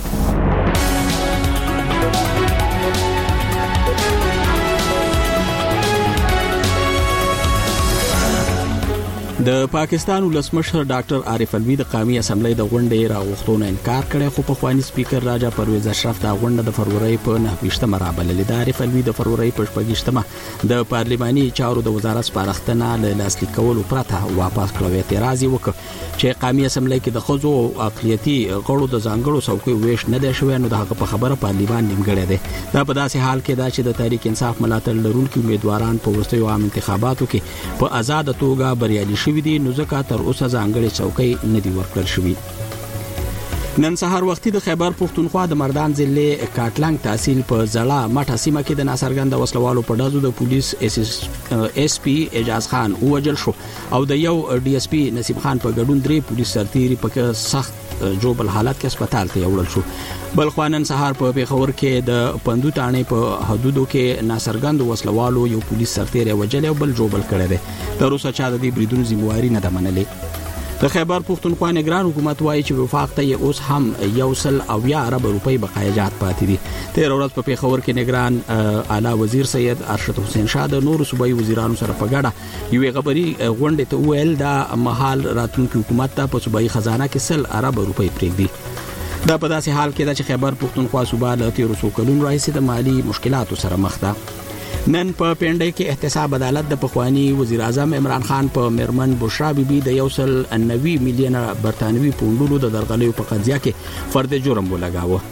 د پاکستان ولسمشر ډاکټر عارف الوی د قومي اسمبلی د غونډې راغښتونه انکار کړی خو په خواني سپیکر راجا پرویز اشرف د غونډه د فروری په 9 مرابل د عارف الوی د فروری په 14 د پارلماني چارو د وزارت سپارښتنه له لاسلیک کولو پرته واپس کړو. اعتراض وکړ چې قومي اسمبلی کې د خزو او اقلیتي غړو د ځانګړو څوکۍ ویش نه دی شوی نو د هغه په خبره پارلمان نیمګړی دی. دا په داسې حال کې دا چې د تحریک انصاف ملاتړ لرونکي امیدواران په وروستیو عام انتخاباتو کې په آزاد توګه بریالي شوي دي نو ځکه تر اوسه ځانګړي څوکۍ نه دي ورکړل شوي. نن سهار وختي د خیبر پختونخوا د مردان ضلع کاټلنګ تحصیل په زړه مټه سیمه کې د ناڅرګند وسلوالو په ډزو د پولیس اس پی اعجاز خان ووجل شو او د یو ډي اس پی نصیب خان په ګډون 3 پولیس سرتیري په سخت جوبل حالت کې هسپتال ته وړل شو. بل خوانن سهار په پیښور کې د پندو تانې په حدودو کې ناڅرګند وسلوالو یو پولیس سرتیري وجل او بل جوبل کړی دی. تر اوسه چا د دې بریدونو ذمہواری نه ده منلې. د خیبر پختونخوا نگران حکومت وایي چې وفاق ته اوس هم 100 ارب روپۍ بقایجات پاتې دي. تیر ورځ په پیښور کې نگران اعلی وزیر سید ارشد حسین شاه د نور صوبایي وزیرانو سره په ګډه یو غبري غونډه ته ویل د محل راتلونکي حکومت ته په صوبایي خزانه کې 100 ارب روپۍ پرېږدي. دا په داسې حال کې چې خیبر پختونخوا صوبه له 13 کلونو راهیسې د مالی مشکلاتو سره مخ ده. نن په پنډۍ کې احتساب عدالت د پخوانی وزیر اعظم عمران خان په مرمن بشرا بیبي د 190 میلیون برتانوي پوندونو د درغلیو په قضیه کې فرد جرم ولګاوه.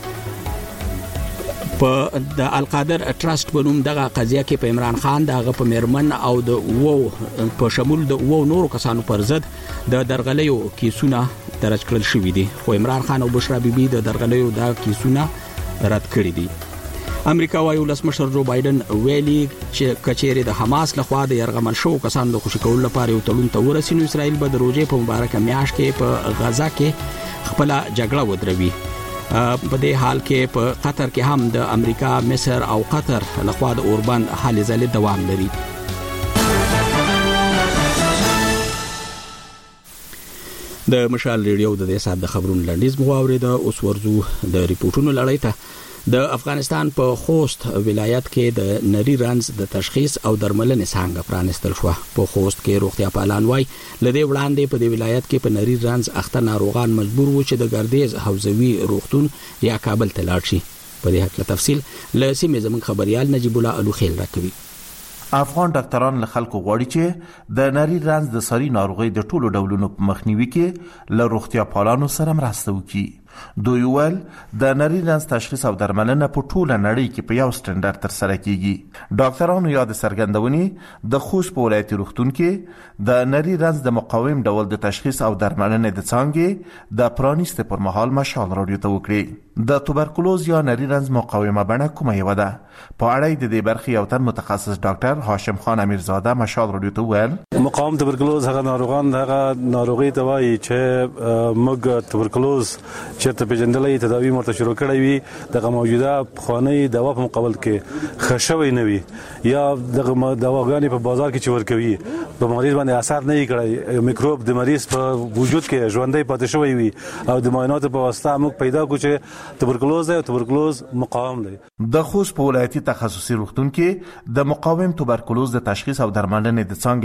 په د القادر ټرست په نوم دغه قضیه کې په عمران خان دغه په مرمن او د وو په شمول د وو نورو کسانو پر ضد د درغلیو کیسونه درج کړل شوې دي خو عمران خان او بشرا بیبي د درغلیو د کیسونه رد کړی دي. امریکا وايي ولسمشر جو بایدن ویلي چې کچېره د حماس لخوا د يرغمل شو کسانو د خوشی کول لپاره یو تړون ته ورسینو اسرائیل به د روزې په مبارکه میاشت کې په غزا کې خپل جګړه ودروي. په دې حال کې په قطر کې هم د امریکا، مصر او قطر لخوا د اوربند حل ځلې دوام لري. د مشال ریډیو د دې سات د خبرونو لاندیز مو اورید. اوس ورزو د ریپورتونو لړۍ ته. د افغانستان په خوست ولایت کې د نری رنز د تشخیص او درملنې څنګه پرانستل شو. په خوست کې روغتیا پالان وای لدې وړاندې په دې ولایت کې په نری رنز اخته ناروغان مجبور وو چې د ګردیز حوزوي روغتون یا کابل ته لاړ شي. په دې حق تفصیل له سیمې زموږ خبريال نجیب الله الوخیل راکوي. افغان ډاکټران له خلکو غواړي چې د نری رنز د ساري ناروغي د ټولو ډولونو په مخنیوي کې له روغتیا پالانو سره مرسته وکړي. دوی ول د نری رنز تشخیص او درملنه په ټوله نړۍ کې په یو سټنډرډ تر سره کیږي. ډاکټرانو یاد سرګندونې د خوست په ولایتي روغتون کې د نری رنز د مقاوم ډول د تشخیص او درملنې د څانګې د پرانیست پر مهال مشال رادیو ته وکړي. د توبرکلوز یا نری رنز مقاومه بڼه کومه یو ده؟ په اړه د دې برخې یو تن متخصص ډاکټر هاشم خان امیرزاده مشال رادیو ته ویل مقاوم توبرکلوز هغه ناروغان هغه ناروغي ته وایي چې موږ توبرکلوز چیرته پیژندلې تداوی مرته شروع کړې وي دغه موجوده خواني دوا په مقابل کې خښوي نه وي یا دغه دواګانې په بازار کې چور کوي په مریض باندې اثر نه کوي میکروب د مریض په وجود کې ژوندۍ پاتې شوی وي او د معایناتو په واسطه موږ پیدا کوو چې توبرکلوز دی او توبرکلوز مقاوم دی. د خوست په ولایتي تخصصي روغتون کې د مقاوم توبرکلوز د تشخیص او درملنې د څانګې لپاره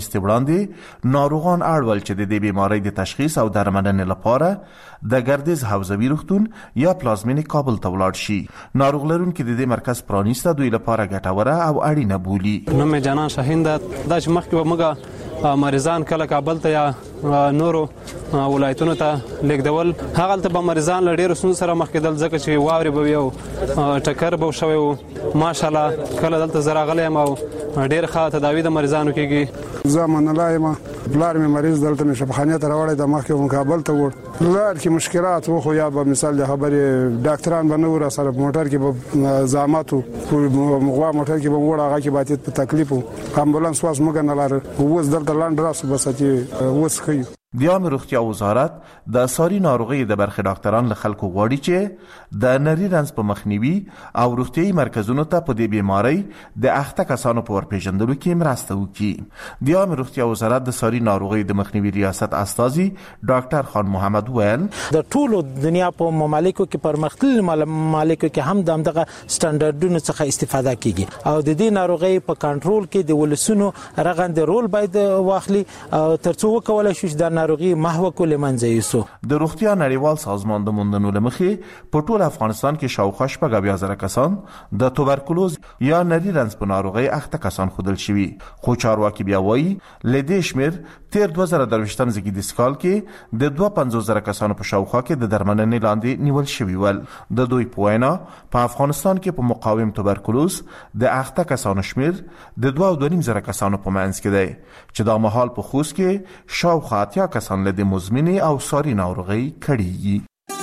پرانیستي وړاندې ناروغان اړول چې د دې بیمارۍ د تشخیص او درملنې لپاره د ګردیز حوزوي روغتون یا پلازمینې کابل ته ولاړ شي. ناروغ لرونکي د دې مرکز پرانیسته دوی لپاره ګټوره او اړینه بولي. نوم جانان شاهین دا چې مخکې موږ مریضان کله کابل ته یا نورو ولایتونو ته لیږدول، هغه ته به مریضان له ډېرو ستونزو سره مخ کېدل ځکه چې واورې به وي او ټکر به شوی و. ماشاءالله کله دلته زه راغلی یم او ډېر ښه تداوي د مریضانو کېږي. زه من الله یم، پلار مې مریض دلته مې شفاخانې ته راوړی د مخکې مو کابل ته وړ. لار کې مشکلات و خو یا به مثال د خبرې ډاکټران به نه ور سره موټر کې به زحمت و مغوا موټر کې به وړ هغه کې باید په تکلیف و امبولانس واس موږ نه لار اوس دلته لاند راس بس چې اوس خي. د عامه روغتیا وزارت د ساري ناروغي د برخې ډاکټران له خلکو غواړي چې د نری رنځ په مخنیوي او روغتيایي مرکزونو ته په دې بیماری د اخته کسانو په ورپېژندلو کې مرسته وکړي. د عامه روغتیا وزارت د ساري ناروغي د مخنیوي ریاست استاذي ډاکټر خان محمد ویل د ټولو دنیا په ممالکو کې پرمختللي ممالکو کې هم دغه سټانډرډونو څخه استفاده کیږي او د دې ناروغي په کنټرول کې د ولسونو رغند رول باید واخلي ترڅو وکولای شي د ناروغي محو کول منځ یوسو. د روغتیا نړیوال سازمان د موندنو لمخې په ټول افغانستان کې شاوخوا 80,000 کسان د توبرکلوز یا نری رنځ په ناروغي اخته کسان خودل شوي، خو چارواکي بیا وایي لدې شمیر تیر 2023 زیږدیز کال کې د 52,000 کسانو په شاوخوا کې د درملنې لاندې نیول شوي ول. د دوی په وینا په افغانستان کې په مقاوم توبرکلوز د اخته کسانو شمیر د 2.5 کسانو په منځ کې دی چې دا مهال په خوست کې شاوخوا 80 کسان له مزمنې او ساري ناروغي کړي.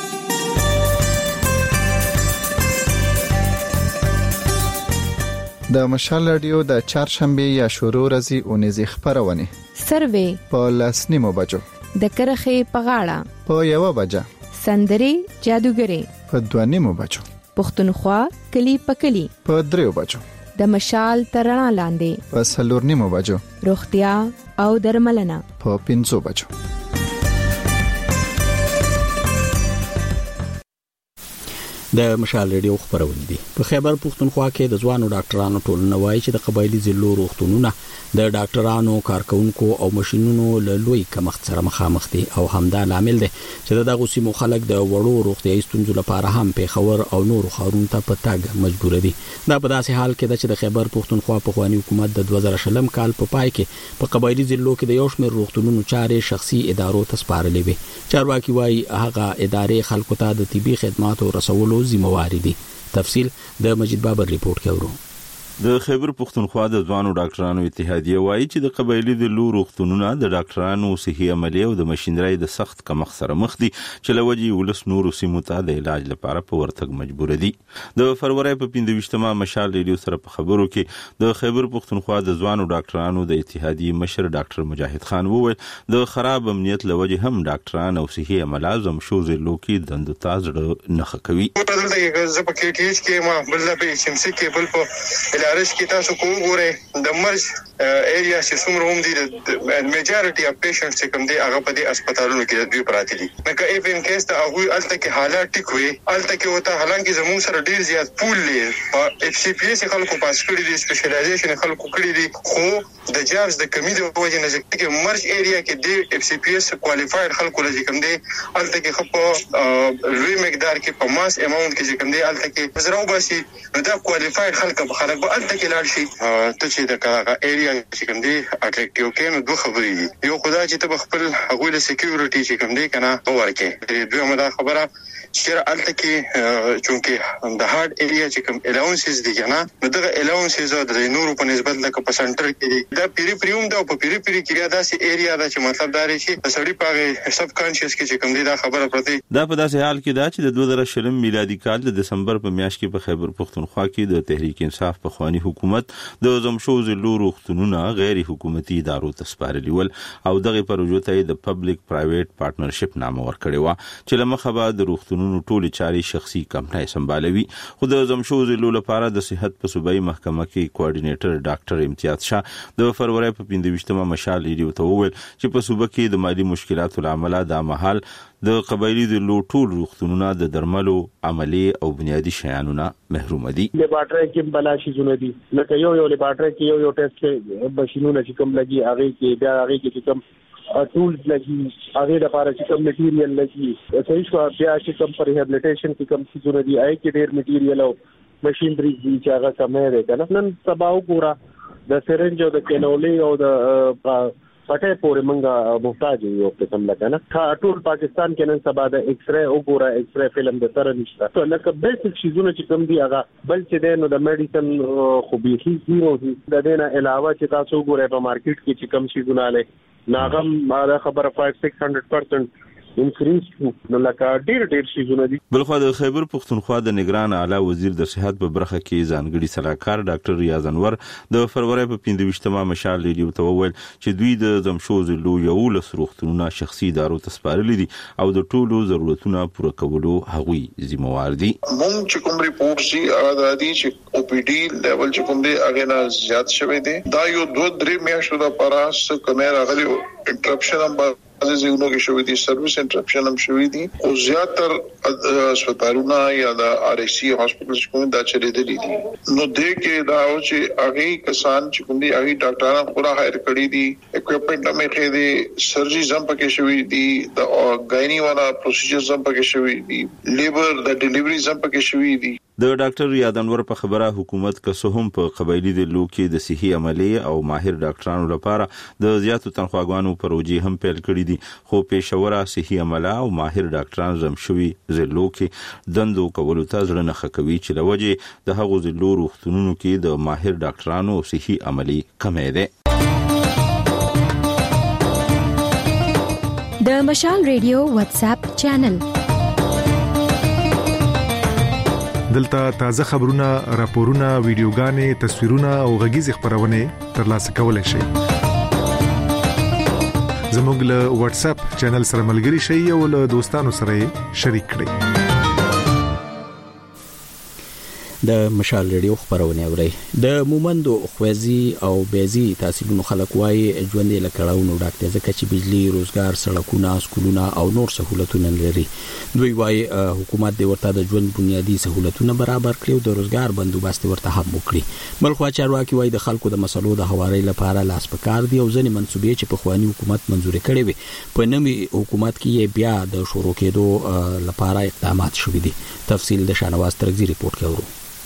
د مشال رادیو د چهارشنبه یا شروع ورځې اونیزې خبرونه سروې په لاسنیمو بجو د کرخې په غاړه په 1 بجه سندري جادوګري په 2 بجو پښتونخوا کلی په کلی په 3 بجو د مشال ترنا لاندې په 4 بجو روغتیا او درملنه په 5 بجو. د مشال ریډیو خبرونه دي. په خیبر پښتونخوا کې د ځوانو ډاکټرانو ټولنه وایي چې د قبایلی ضلعو روغتونونه د ډاکټرانو کارکونکو او ماشينونو له لوی کمښت سره مخامخ دي او همدا عامل دی چې دغه سیمو خلک د وړو روغتيایي ستونزو لپاره هم پیښور او نورو ښارونو ته په تګ مجبور دي. دا په داسې حال کې چې د خیبر پښتونخوا په خواني حکومت د 2020 کال په پای کې په قبایلی ضلعو کې د یو شمېر روغتونونو چارې شخصي ادارو ته سپارلې وي. چارواکي وایي هغه ادارې خلکو ته د طبي خدماتو رسولو ذمہواری دي. تفصیل د مجید بابر ریپورت کوي. د خیبر پښتونخوا د ځوانو ډاکټرانو اتحادیه وایي چې د قبایلی د لو روغتونونو د ډاکټرانو صحي عملیه او د ماشينري د سخت کمښت سره مخ دي چې لوجي ولس نورو سیمو ته د علاج لپاره په ورتګ مجبور دي. د فروری په 25مه مشال ریډیو سره په خبرو کې د خیبر پښتونخوا د ځوانو ډاکټرانو د اتحادیه مشر ډاکټر مجاهد خان وویل د خراب امنیت لوجي هم ډاکټران او صحي عملازم شوزې لوکي دند تاز نه کوي. زه په کې ټیچ کې ما بل په شمسي کې بل په ارش کې تاسو کو ګوره د مرز ایریا چې څومره هم دي د میجارټي اف پیشنټس چې کوم دي هغه په دې هسپتالونو کې د دوی پراته دي. نو اف ام کیس ته هغه الته کې حالات ټیک وي الته کې وته حالانکه زموږ سره ډیر زیات پول لري اف سی پی ایس خلکو پاس کړی دي سپیشلایزیشن خلکو کړی دي خو د جابز د کمی د وجه نه چې مرز ایریا کې د اف سی پی ایس کوالیفاید خلکو لږ کم دي الته کې خو لوی مقدار کې په ماس اماونت کې کم دي الته کې زراو باسي دا کوالیفاید خلک به الته کې لاړ شي ته چې د کاغه ایریا چې کوم دی اټریکټیو کې نو دوه خبرې دي. یو خدای چې ته خپل هغه له سکیورټي چې کوم دی کنه ورکه دوه مده خبره چې الته کې چونکه د هارد ایریا چې کوم الاونسز دي کنه نو دغه الاونسز د نورو په نسبت لکه په سنټر کې دي دا پیری پریوم دا په پیری کې دا سي ایریا دا چې مطلب دا لري چې سړی په سب کانشس کې چې کوم دی دا خبره پرته دا په داسې حال کې دا چې د 2020 میلادي کال د دسمبر په میاشت کې په خیبر پښتونخوا کې د تحریک انصاف په خواني حکومت د زمشوز لور روغتونونه غیر حکومتي ادارو ته سپارلي ول او دغه پروژو ته د پبلک پرایویټ پارټنرشپ نامه ورکړی و چې لمخه به د روغتون روغتونونو ټول چاري شخصي کمپنۍ سمبالوي. خو د زمشو ضلع لپاره د صحت په صوبایي محکمه کې کوارډینیټر ډاکټر امتیاز شاه د فروری په 25مه مشال ریډیو ته وویل چې په صوبه کې د مالی مشکلاتو لامل د مهال د قبایلی د لوټول روغتونونو د درملو عملی او بنیادی شیانو نه محروم دي. لیبارټری کې بلاشي زونه دي لکه یو لیبارټری کې یو ټیسټ ماشينونه چې کوم لګي هغه کې بیا هغه کې کوم ټولز لګي هغه لپاره چې کوم میټیریل لګي صحیح شو بیا چې کوم پر ریهابلیټیشن کې کوم څه زونه دي آی کې ډیر میټیریل او ماشينري چې هغه کمه ده کنه نن سبا وګوره د سرنج او د کینولي او د پټه پورې منګه محتاج یو په کوم لکه نه ټول پاکستان کې نن سبا د ایکس ری وګوره ایکس ری فلم د سره نشته ته لکه بیسیک شیزونه چې کوم دی هغه بل چې دی نو د میډیسن خو به زیرو دي د دې نه علاوه چې تاسو وګورئ په مارکیټ کې چې کوم شیزونه لې ناغم دا خبره 500-600% انکریز نو لکه ډیر شیزونه دي. بلخو د خیبر پختونخوا د نگران اعلی وزیر د صحت په برخه کې ځانګړي صلاحکار ډاکټر ریاض انور د فروری په 25مه مشال ریډیو ته وویل چې دوی د زمشو ضلع یو لس روغتونونه شخصي ادارو ته سپارلي دي او د ټولو ضرورتونو پوره کولو هغوی ذمہوار دي. مونږ چې کوم ریپورت سي هغه د دې چې او پی ډي لیول چې کوم دی هغه نه زیات شوی دی دا یو 2-3 میاشتو د پاراس کمره غلي انټرپشن هم ازونه کې شوې دي سرویس انټرپشن هم شوې دي او زیاتر هسپتالونه یا د آر ای سی هاسپټلز کوم دا چلے دي نو دې کې دا او چې هغه کسان چې کوم دي هغه ډاکټرانو پورا هایر کړی دي اکوپمنټ هم کې دي سرجری هم پکې شوې دي د غاینی والا پروسیجرز هم پکې شوې دي لیبر د ډیلیوریز هم پکې شوې دي. د ډاکټر ریاض انور په خبره حکومت که هم په قبایلی د لوکي د صحي عملی او ماهر ډاکټرانو لپاره د زیاتو تنخواګانو پروژې هم پیل کړې دي خو پېښوره صحي عمله او ماهر ډاکټران زم شوي زلو کې دندو کولو ته ځړنه خکوي چې لوجه د هغو زلو روغتونونو کې د ماهر ډاکټرانو صحي عملی کمې ده. د مشال ریډیو واتس اپ چینل دلته تازه خبرونه، راپورونه، ویډیوګانې، تصویرونه او غږیز خبرونه ترلاسه کولای شئ. زموږ له واتس اپ چینل سره ملګري شئ او له دوستانو سره شریک کړئ. د مشال ریډیو خبرونه اوري. د مومندو خوازي او بيزي تحصیلونو خلک وايي ژوند یې لکړاونو ډاکټر ځکه چې بجلی، روزګار، سړکونه، سکولونه او نور سہولتونه لري. دوی وايي حکومت د ورته د ژوند بنیادی سہولتونه برابر کړي او د روزګار بندوبست ورته هم وکړي. بلخو چارواکي وايي د خلکو د مسلو د حواري لپاره لاس پکار دی او ځنې منسوبې چې په خواني حکومت منزور کړي وي په نوې حکومت کې بیا د شروع کېدو لپاره اقدامات شوي دي. تفصیل د شانواز ترګزي رپورت کوي.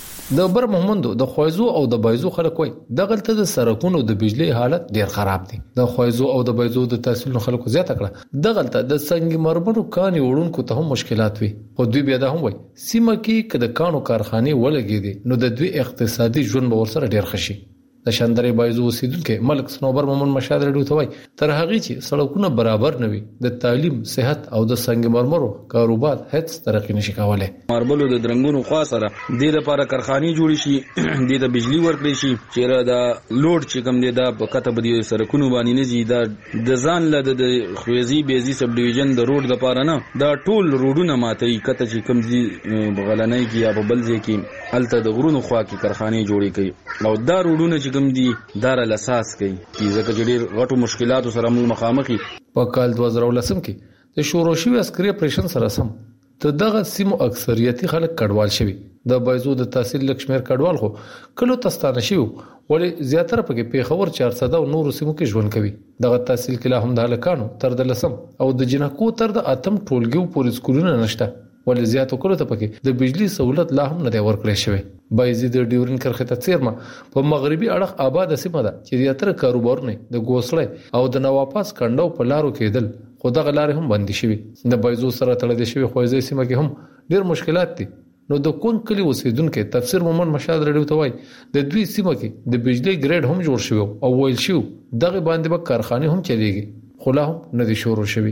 د بر محمدو د خوایزو او د بایزو خلک وای د غلطه د سرکونو د بجلی حالت ډیر خراب دي. د خوایزو او د بایزو د تحصیل خلکو زیاته کړه د غلطه د سنگ مرمرو کاني وړونکو ته هم مشکلات وي. خو دوی بیا د هم وای سیمه کې کده کانو کارخانه ولګي دي نو د دوی اقتصادي ژوند به ورسره ډیر خشي. د شندرې بایزو اوسیدونکو ملک سنوبر مومن مشاد رډو ته وای تر هغه چې سړکونه برابر نوي د تعلیم، صحت او د سنگ مرمرو کاروبار هیڅ ترقی نشي کولای. ماربلو د درنګونو خوا سره د لپاره کارخانه جوړ شي د بجلی ورکړي شي چې دا لوډ چې کوم دی دا په کته بدی سرکونو باندې نه زی دا د ځان له د خوځي بيزي سب ډیویژن د روډ لپاره نه دا ټول روډونه ماتي کته چې کوم زی بغلنۍ کې یا په بلځي کې الته د غرونو خوا کې کارخانه جوړي کوي او دا روډونه کوم دي دار الاساس کوي ځکه چې ډېر غټو مشکلاتو سره موږ مخامخ په کال 2010 کې د شوروشي عسکري اپریشن سره سم ته دغه سیمو اکثریتي خلک کډوال شوي. د بایزو د تحصیل لکشمیر کډوال خو کلو تستانه شي ولی زیاتره پکې پیښور 400 او نور سیمو کې ژوند کوي. دغه تحصیل کې لا هم د هلکانو تر د لسم او د جنکو تر د اتم ټولګیو پورې سکولونه نشته ولې زیاتو کړو ته پکې د بجلی سہولت لا هم نه دی ورکړی شوی. بایزي د ډیورین کرخه ته چیرمه په مغربي اړخ آباد سیمه ده چې زیاتره کاروبارونه د ګوسړې او د نواپاس کندو په لارو کېدل خو دغه لارې هم بندي شوی. د بایزو سره تړلې شوی خوځې سیمه کې هم ډیر مشکلات دي. نو د کون کلی اوسیدونکو تفسیر مومن مشاد رډیو ته وای د دوی سیمه کې د بجلی ګریډ هم جوړ شوی او ویل شو دغه باندې به کارخانه هم چلیږي خو لا هم نه دي شروع شوی.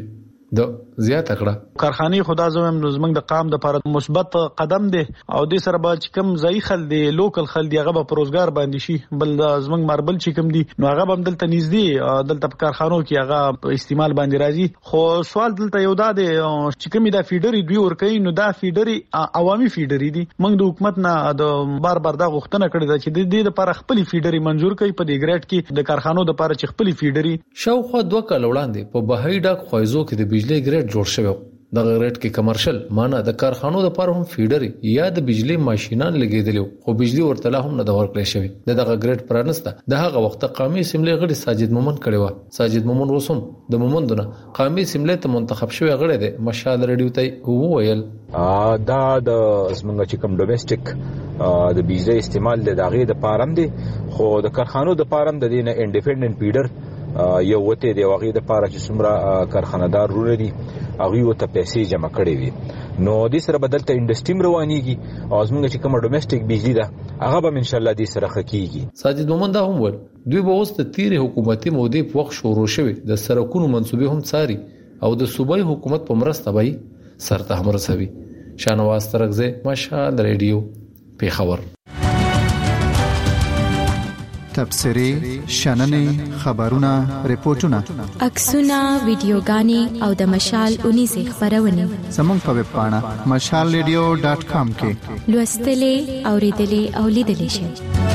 د زیات کړه کارخانه خدا زوم زمنګ د قام د لپاره مثبت قدم دی او د سره به کم ځای خل دی لوکل خل دی هغه په روزګار باندې شي بل زمنګ ماربل چې کم دی نو هغه هم دلته نږدې دلته په کارخانو کې هغه استعمال باندې راځي خو سوال دلته یو دا دی چې کومې دا فیډري دوی ور کوي نو دا فیډري عوامي فیډري دي موږ د حکومت نه د بار دا غوښتنه کړې ده چې د دې لپاره خپل فیډري منزور کړي په دې ګریډ کې د کارخانو د لپاره چې خپل فیډري شاوخوا 2 کال وړاندې په بهایي ډاک خوایزو کې د بجلی ګریډ جوړ شوی د ګریډ کې کمرشل معنی د کارخانو لپاره هم فیډري یا د بجلی ماشينان لګیدل خو بجلی ورته لا هم نه د ورکړې شوی دغه ګریډ پرانسته د هغه وخت قومي اسمبلی غړي ساجد مومن کړي و ساجد مومن وسوم د مومندونه قومي اسمبلی ته منتخب شوی غړي د مشال ریډیو ته وویل دا د زمونږ چې کوم ډومېسټک د بجلی استعمال د هغه د پارم دي خو د کارخانو د پارم د دینه انډیپندنت فیډر یو وته دی واغې د پاره چې څومره کارخانه‌دار رول دي هغه وته پیسې جمع کړي وي نو د سره بدلته انډستریم روانيږي او زمونږ چې کوم ډومېسټک بجلی ده هغه به ان شاء الله د سره خکېږي ساجد مومن دا هم ول دوی به اوس د تیر حکومتي مودې په وخت شروع شوی د سرکونو منسوبې هم څاري او د صوبایي حکومت په مرسته به سرته هم رسوي شانواز ترغزه مشال ریډیو پیښور تبصری شننې خبرونه ریپورتونه عکسونه ویډیوګانې او د مشال 19 خبرونه زموږ په ویب پاڼه mashalradio.com کې لوستلې اوریدلې او لیدلې شئ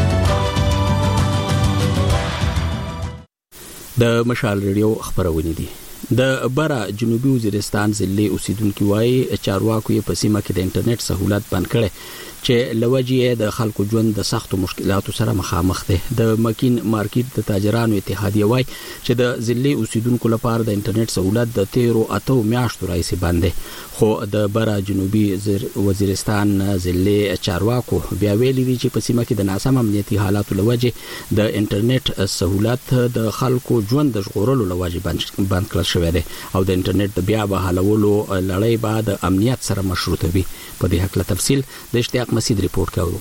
د مشال ریډیو خبرونه دي د برا جنوبي وزیرستان ضلع اوسیدونکو وايي چارواکو یې په سیمه کې د انټرنیټ سہولت بند کړي چې لوجې د خلکو ژوند د سختو مشکلاتو سره مخامخ دي د مکین مارکیټ د تاجرانو اتحادیه وايي چې د ضلع اوسیدونکو لپاره د انټرنیټ سہولت د 13 میاشتو راځي باندې خو د برا جنوبي وزیرستان ضلع چارواکو بیا ویلي دي چې په سیمه کې د ناسم امنیتي حالاتو لوجې د انټرنیټ سہولت د خلکو ژوند د ژغورلو لوجې بند کړل شوی دی او د انټرنیټ د بیا بحالولو لړۍ بعد امنیت سره مشروطه وي په دې حق له تفصیل د اشتیاق مسید ریپورت کاوه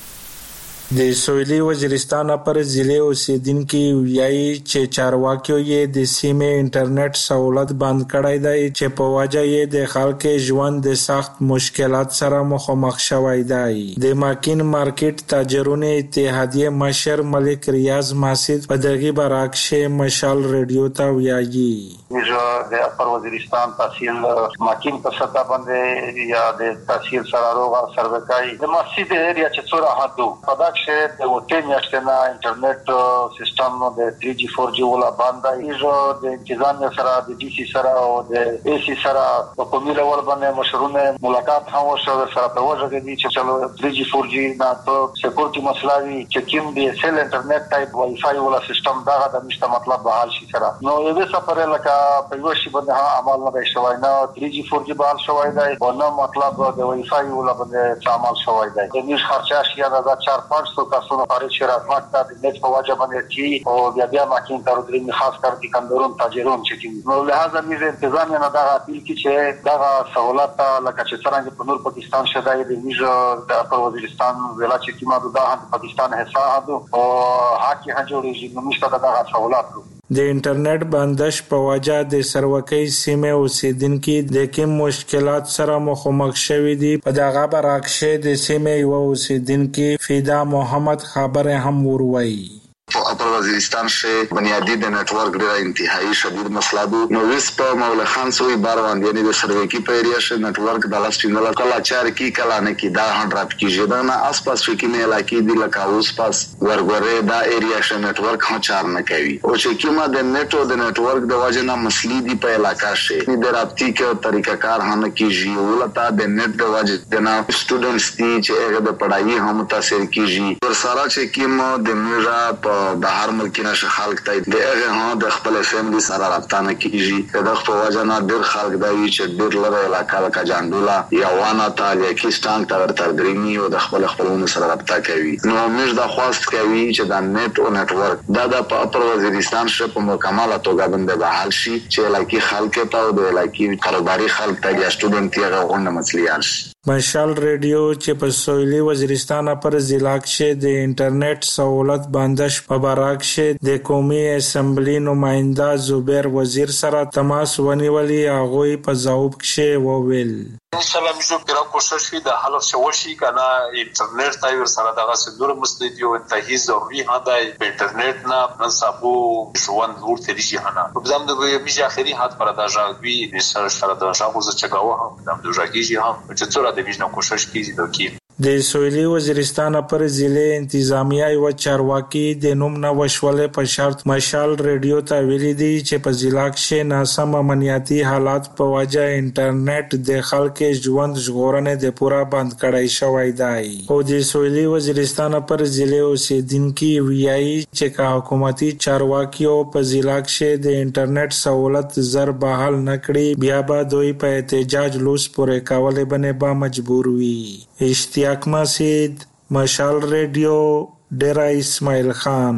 د سویلي وزیرستان پر ضلع اوسیدونکو ویایي چې چارواکیو یې د سیمې انټرنیټ سہولت بند کړی دی چې په وجه یې د خلکو ژوند د سخت مشکلات سره مخامخ شوی دی د مکین مارکیټ تاجرونو اتحادیه مشر ملک ریاض مسجد په دغه برعکس مشال ریډیو ته ویایي د اپر وزیرستان تحصیل مکین په سطح باندې یا د تحصیل سراروغه سروکای د مسجد ایریا چې څوره حدو پداک د وټه میاشتنه انټرنیټ سیستم د 3G 4G ولا باندې ایجو د انتظام سره د ډي سي سره او د اي سي سره په کومي لور باندې مشرونه ملاقات هم وشو سره په وجه دي چې چلو 3G 4G نه ته سکیورټي مسلاوي چې کوم دی سیل انټرنیټ ټایپ وای فای ولا سیستم دا د مشته مطلب بحال شي سره نو یوه سفر لکه په یو شی باندې عمل نه شوی نه 3G 4G بحال شوی دی او نو مطلب د وای فای ولا باندې عمل شوی دی د نش خرچه شي دا 4-5 کسانو خارج شرایط ماته د نت په وجه باندې چې او بیا ماکین تر دې خاص کر دي کندرون تاجرون چې نو لہذا موږ انتظام نه دا اپیل کی چې دا سہولت لکه چې څنګه په نور پاکستان شدای د موږ د اپر وزیرستان ویلا چې کیما د پاکستان حصہ او حق یې جوړیږي نو مشته دا سہولت د انټرنیټ بندش په وجه د سروکۍ سیمه اوسیدونکو د کوم مشکلات سره مخامخ شوي دي په دغه برعکس د سیمه یو اوسیدونکو فیدا محمد خبره هم وروي اپر وزیرستان سے بنیادی د نیٹورک ډیر انتهایی شدید مسله ده نو وس په مولا خان سوی باروان یعنی د سروې کی په ایریا سے نیٹورک د لاستینګل کلا چار کی کلا نه کی دا 100 کی جدا نه اس پاس کې نه علاقې دی لکه اوس پاس ورغره دا ایریا سے نیٹورک هم چار نه کوي او چې کیما د نیٹورک د واجنه مسلی دی په علاقہ سے د رابطی کې طریقہ کار هم کیږي ولتا د نیټ د واجنه سټوډنټس دی چې هغه د پڑھائی هم متاثر کیږي ور سره چې کیما د میرا د هر ملک نشه خلک ته د هغه ها د خپل فیملی سره رابطه نه کیږي د خپل وجنه ډیر خلک دی چې ډیر لره علاقه لکه جاندولا یا وانا تاله کیستان تر درینی او د خپلونو سره رابطه کوي نو موږ د خواست کوي چې د نیټ او نیټورک د اپر وزیرستان شپ په مکمله توګه باندې بحال شي چې علاقې خلک ته او د علاقې کاروباري خلک ته یا سټوډنټ یې غوښنه مسلیان مشال ریډیو چې په سویلي وزیرستان پر ضلع کې د انټرنیټ سہولت بندش په باره کې د قومي اسمبلی نماینده زبیر وزیر سره تماس ونیولي هغه په جواب کې وویل انشاءالله موږ پیرا کوشش کوي د حل شوشي کنه انټرنیټ ته ور سره دغه سندور مستدیو انتهایی ضروری هداي په انټرنیټ نه نصابو شوان ورته دي هنه په ځم د میجا اخري حد پر دا ژغوي د سره د ژغو ز چګاوه هم د ژغیږي هم چې څوره د میجنه کوشش کوي د د سویلي وزیرستان پر ضلع انتظامیه او چارواکي د نوم نه وشولې په شرط مشال ریډیو ته ویلي دي چې په ضلع کې ناسم امنیتي حالات په وجه انټرنیټ د خلکو ژوند ژغورنې د پورا بند کړای شوی دی او د سویلي وزیرستان پر ضلع اوسیدونکو ویایي چې حکومتي چارواکي په ضلع کې د انټرنیټ سہولت زر بحال نکړي بیا به دوی په احتجاج لوس پورې کولې باندې با مجبور وي اشتیاق مسید مشال ریډیو ډیرا اسماعیل خان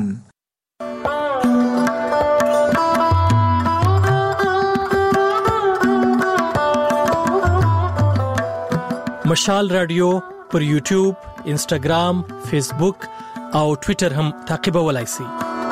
مشال رادیو پر یوټیوب، انسټاګرام، فیسبوک او ټوئیټر هم تعقیبولای شئ.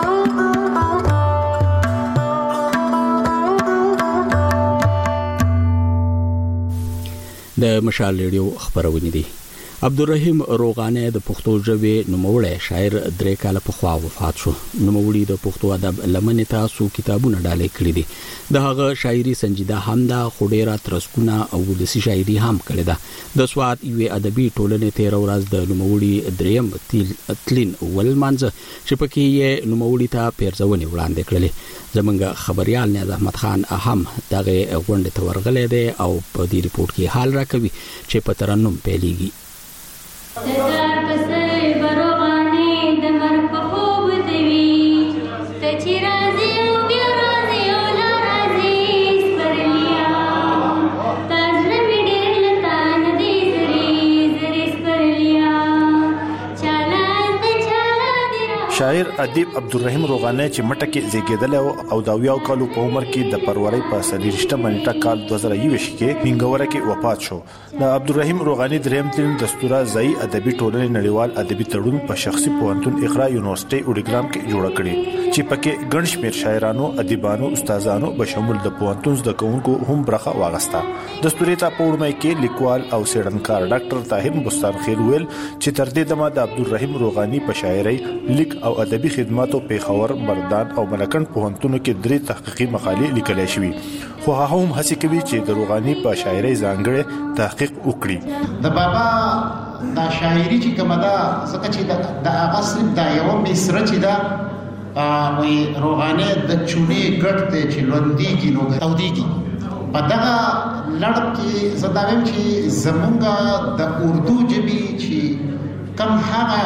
د مشال ریډیو خبرونه دي. عبدالرحیم روغانه د پښتو ژبې نوموړی شاعر 3 کال پخوا وفات شو. نوموړی د پښتو ادب لمنې تاسو کتابونه ډالې کړي دي. د هغه شاعري سنجیده هم ده، خو ډیره ترسکونه او ولسي شاعري هم کړې ده. د سواد یو ادبي ټولنې 13 ورځ د نوموړی دریم تلین ولمنځ چې پکې یې نوموړی ته پیرزونې وړاندې کړلې. زمونږ خبريال نیاز احمد خان هم دغه غونډه ته ورغلی دی او په دې ریپورت کې حال راکوي چې په ترنم پیلېږي. شاعر ادیب عبدالرحیم روغانه چې مټه کې زیږیدل او د 20 کالو په عمر کې د فروری په 23 منټه کال 2021 کې منګوره کې وفات شو. د عبدالرحیم روغاني دریم تلین دستوره ځای ادبي ټولنې نړیوال ادبي تړون په شخصي پوهنتون اقرا یونیورسيټي وډګرام کې جوړ کړي چې پکې ګڼ شمېر شاعرانو، ادیبانو، استادانو بشمول د پوهنتون زده کوونکو هم برخه واغسته. دستوري ته په وړمې کې لیکوال او څېړنکار ډاکټر طاهر بستان خیل ویل چې تر دې دمه د عبدالرحیم روغاني په شاعري، لیک او ادبي خدماتو پیښور، بردان او ملکن پوهنتونو کې 3 تحقیقي مقالې لیکل شوې، خو هغه هم هڅه کوي چې د روغاني په شاعري ځانګړي تحقیق وکړي. د بابا د شاعري چې کومه ده ځکه چې د هغه صرف د یو مصره چې ده وي روغاني د چونی ګټ ته چې لوندېږي نو تودېږي په دغه لړ کې زداویم چې زمونږ د اردو ژبې چې کم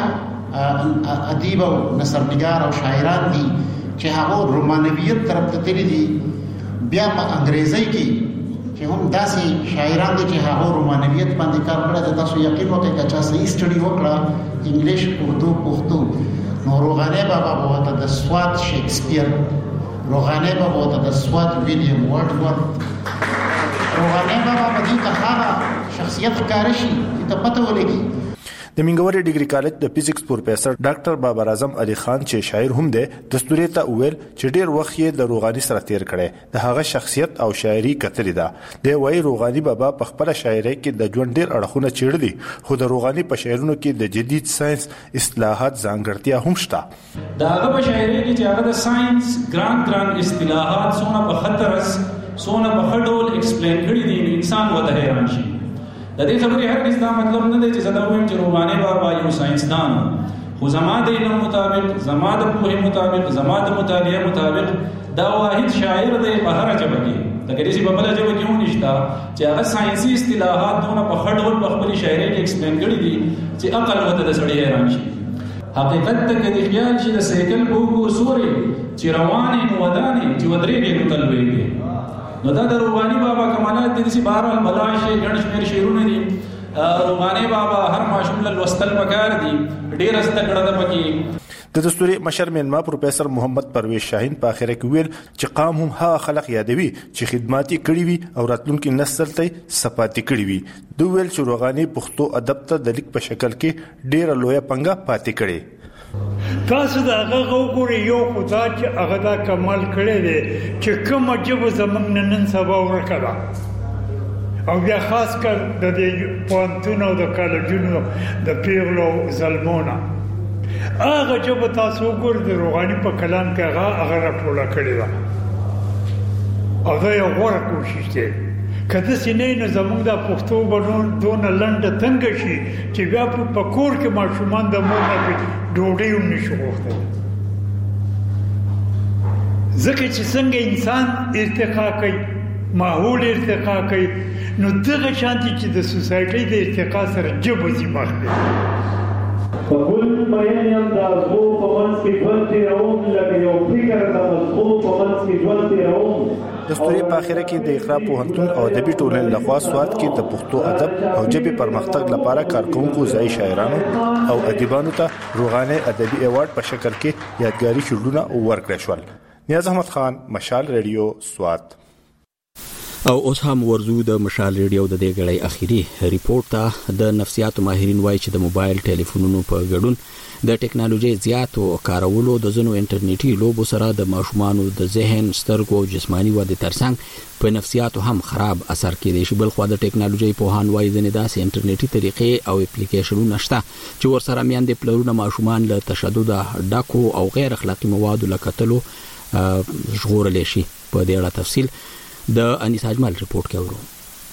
هغه ادیب او نثرنګار او شاعران دي چې هغه رومانویت طرف ته تللي دي، بیا په انګریزي کې چې هم داسې شاعران دي چې هغه رومانویت باندې کار کړی دی. تاسو یقین وکړئ چې چا صحیح سټډي وکړه انګلیش، اردو، پښتو، نو روغاني بابا بوته د سواد شکسپیر، روغاني بابا بوته د سواد ویلیام ورډورث، روغاني بابا په دې ته هغه شخصیت ښکاره شي چې ته پته ولګي. د منګوري ډیګري کالج د فزیکس پروفیسور ډاکټر بابر اعظم علي خان چې شاعر هم دی دستوري ته ویل چې ډیر وخت یې د روغاني سره تیر کړي، د هغه شخصیت او شاعري کتلې ده. د وای روغاني بابا په خپل شاعري کې د ژوند ډیر اړخونه چیړلي، خو د روغاني په شاعرونو کې د جدید ساينس اصطلاحات ځانګړتیا هم شته. دا هغه په شاعري کې چې هغه د ساينس ګران اصطلاحات سونه په خطرس سونه په خډول ایکسپلین کړی دي، انسان وته حیران شي. د دې خبرې هر کس دا مطلب نه دی چې زدا وایم چې روغاني بابا یو ساينسدان، خو زما د علم مطابق، زما د پوهې مطابق، زما د مطالعه مطابق دا واحد شاعر دی په هر ژبه کې، د کلیسي په بل ژبه کې ونشتا چې هغه ساينسي اصطلاحات دونه په خډول په خپل شاعري کې ایکسپلین کړی دي چې عقل وته د سړی حیران شي. حقیقت ته کې خیال شي د سیکل په وګو سوري چې رواني نو وداني چې ودرېږي نو تلويږي. نو دا د روغاني بابا کمالات دي چې بهرحال بلاشه ګڼ شمېر شعرونه دي. روغاني بابا هر ماشوم له لوستل پکار دي، ډېر زده کړه ده پکې. د دستوري مشر میلما پروفیسور محمد پرویز شاهین په اخر کې ویل چې قام هم ها خلق یادوي چې خدماتي کړی وي او راتلونکي نسل ته صفاتي کړی وي. دوی ویل چې روغاني پښتو ادب ته د لیک په شکل کې ډېر لوی پنګه پاتې کړي. تاسو دا هغه وګورئ یو خدا چې هغه دا کمال کړی دی چې کومه ژبه زموږ نن سبا ورکړه او بیا خاص کر د دې پوهنتون او د کالجونو د پیغلو ظلمونه هغه ژبه تاسو وګورئ د روغاني په کلام کې هغه راټوله کړې ده او دا یو غوره کوشش دی. کله چې نه زموږ د پښتو باندې دون لنډه تنګ شي چې بیا په کور کې ماشومان د مور نه ډوډۍ هم نشي غوښتلی ځکه چې څنګه انسان ارتقا کوي ماحول ارتقا کوي نو دغه شانتي چې د سوسایټي د ارتقا سره ژبه زی مخ دی. فقل بیانیم دا ازغو په منځ کې ژوند تېروم لکه یو فکر د مزغو په منځ کې ژوند تېروم. د ستوري په اخره کې د اقرا پوهنتون او ادبي ټولنې لخوا سواد کې د پښتو ادب او ژبې پرمختګ لپاره کارکونکو ځای شاعرانو او ادیبانو ته روغاني ادبي ایوارډ په شکل کې یادګاري شیلډونه ورکړل شول. نیاز احمد خان، مشال ریډیو، سواد. او اوس هم ورزو د مشال ریډیو د دې غړې اخیری ریپورت ته د نفسیاتو ماهرین وایي چې د موبایل ټلیفونونو په ګډون د ټکنالوژي زیاتو کارولو د زنو انټرنیټي لوبو سره د ماشومانو د ذهن، سترګو او جسماني ودې ترڅنګ په نفسیاتو هم خراب اثر کېدای شي. بل خو د ټکنالوژي پوهان وایي ځنې داسې انټرنیټي طریقې او اپلیکیشنونه شته چې ورسره میندې پلرونه ماشومان له تشدد، ډاکو او غیر اخلاقی موادو لکتلو ژغورلی شي. په دې اړه تفصیل د انیس اجمل ریپورت کې ورو.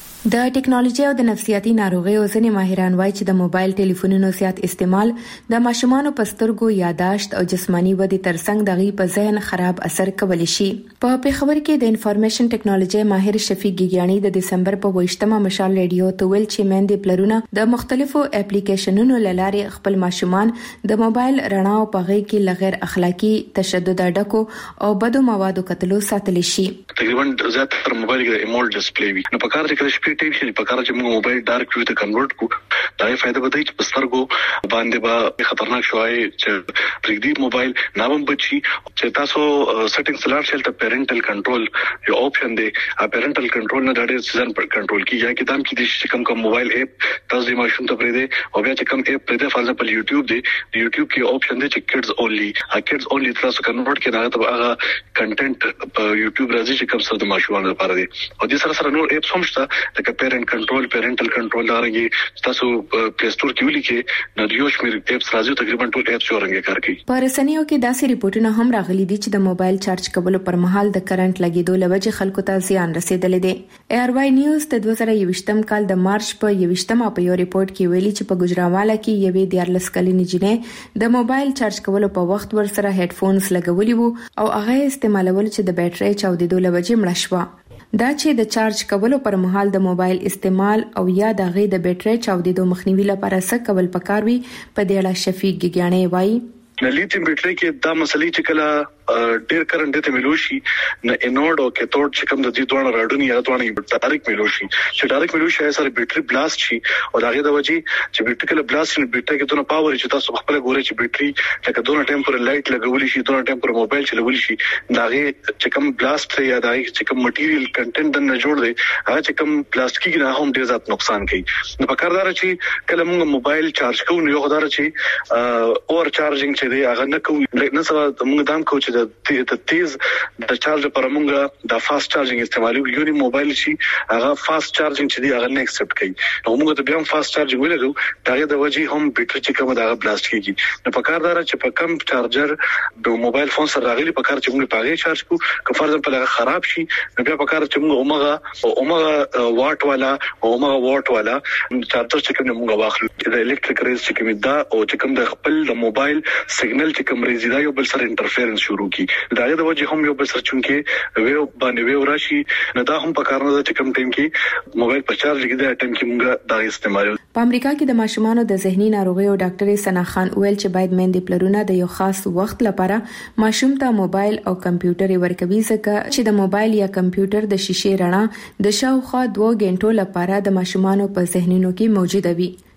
د ټکنالوژي او د نفسیاتي ناروغیو ځینې ماهران وایي چې د موبایل ټلیفونونو زیات استعمال د ماشومانو په سترګو، یاداشت او جسماني ودې ترڅنګ د غي په ذهن خراب اثر کولی شي. په پیښور کې د انفارمیشن ټکنالوژي ماهر شفیق ګیګیانی د دسمبر په 28مه مشال ریډیو ته ویل چې مېندې پلرونه د مختلفو اپلیکیشنونو لارې خپل ماشومان د موبایل رڼا او په غي کې لغیر اخلاقی، تشدد ډکو او بدو موادو کتلو ساتلی شي. تقریبا زیات تر موبایل کې ایمول ډسپلی وي نو په کار کې ټیپ شي په کار چې موږ موبایل ډارک ویو ته کنورټ کو دا یې فائدہ بدای چې پسترګو باندې به خطرناک شوی چې پرېږدي موبایل نامم بچي چې تاسو سیټینګز لار شل ته پیرنټل کنټرول یو آپشن دی پیرنټل کنټرول نه ډېر سیزن پر کنټرول کی یا کې دام کې د کم کم موبایل اپ تاسو د ماشوم ته پرېږدي او بیا چې کم اپ پرېږدي فار ایگزامپل یوټیوب دی یوټیوب کې آپشن دی چې کډز اونلی تاسو کنورټ کې دا هغه کنټینټ په یوټیوب راځي چې کم څه د ماشومان لپاره دی او د سره نور اپس هم شته لکه پیرنټل کنټرول دارنګي تاسو پلی سٹور کې ولیکې نو یو شمیر اپس راځي تقریبا ټول اپس ورنګي کار کوي. په رسنیو کې داسې ریپورتونه هم راغلي دي چې د موبایل چارج کولو پر مهال د کرنٹ لګیدو لوجه خلکو ته زیان رسیدلې دي. ایر وای نیوز د 2021م کال د مارچ په 21مه په یو ریپورت کې ویلي چې په ګجراواله کې یوې 14 کلنې جنې د موبایل چارج کولو په وخت ورسره هډفونز لګولي وو او هغه استعمالول چې د بیټرۍ چاودېدو لوجه مړه شوه. دا چې د چارج کولو پر مهال د موبایل استعمال او یا د غي د بیټرۍ چاودېدو مخنیوي لپاره څه کول پکار وي په دې اړه شفیق ګیګیانی وایي. لیتیم بیټری کې دا مسلې چې کله ډېر کرنٹ ته ملوشي نه انوډ او کیتود چې کوم د دې دوه راډونی یا دوه ډایرکټ ملوشي چې ډایرکټ ملوشي سره بیټری بلاست شي او داغه د وجې چې بیټری کله بلاست شي بیټری کې دونه پاور چې تاسو خپل ګوري چې بیټری لکه دونه ټیمپر لایټ لګول شي دونه ټیمپر موبایل چلول شي داغه چې کوم بلاست یا داغه چې کوم مټیریل کنټینټ نه جوړ دی هغه چې کوم پلاستیکي نه هم ډېر زیات نقصان کوي. نو په کار دار چې کله موږ موبایل چارج کوو نو یو خدای چې اور چارجینګ چې دی هغه نه کوي نه سره موږ دام کوو د تیز د چارج پر موږ د فاست چارجینګ استعمالو یو موبایل شي هغه فاست چارجینګ چې دی هغه نه ایکسپټ کوي نو موږ ته بیا فاست چارجینګ ولرو دا د وجې هم بیټری چې کوم دا بلاست کیږي. نو په کار دار چې په کم چارجر د موبایل فون سره راغلي په کار چې موږ پاغه چارج کو که فرض په لګه خراب شي نو بیا په کار چې موږ اومغه واټ والا چارجر چې کوم موږ واخلو د الکتریک ریز چې کوم دا او چې کوم د خپل د موبایل سیګنل چې کوم ریز دا یو بل سره انټرفیرنس شروع کی دا د وجه هم یو بل سره چونکې ویو باندې ویو راشي نه دا هم په کار نه چې کوم ټیم کې موبایل په چارج کې دا ټیم کې موږ دا استعمال. په امریکا کې د ماشومانو د ذهني ناروغیو ډاکټر سنا خان ویل چې باید مېندې پلرونه د یو خاص وخت لپاره ماشوم ته موبایل او کمپیوټر ورکوي ځکه چې د موبایل یا کمپیوټر د شیشې رڼا د شاوخوا 2 غنټو لپاره د ماشومانو په ذهنونو کې موجوده وي.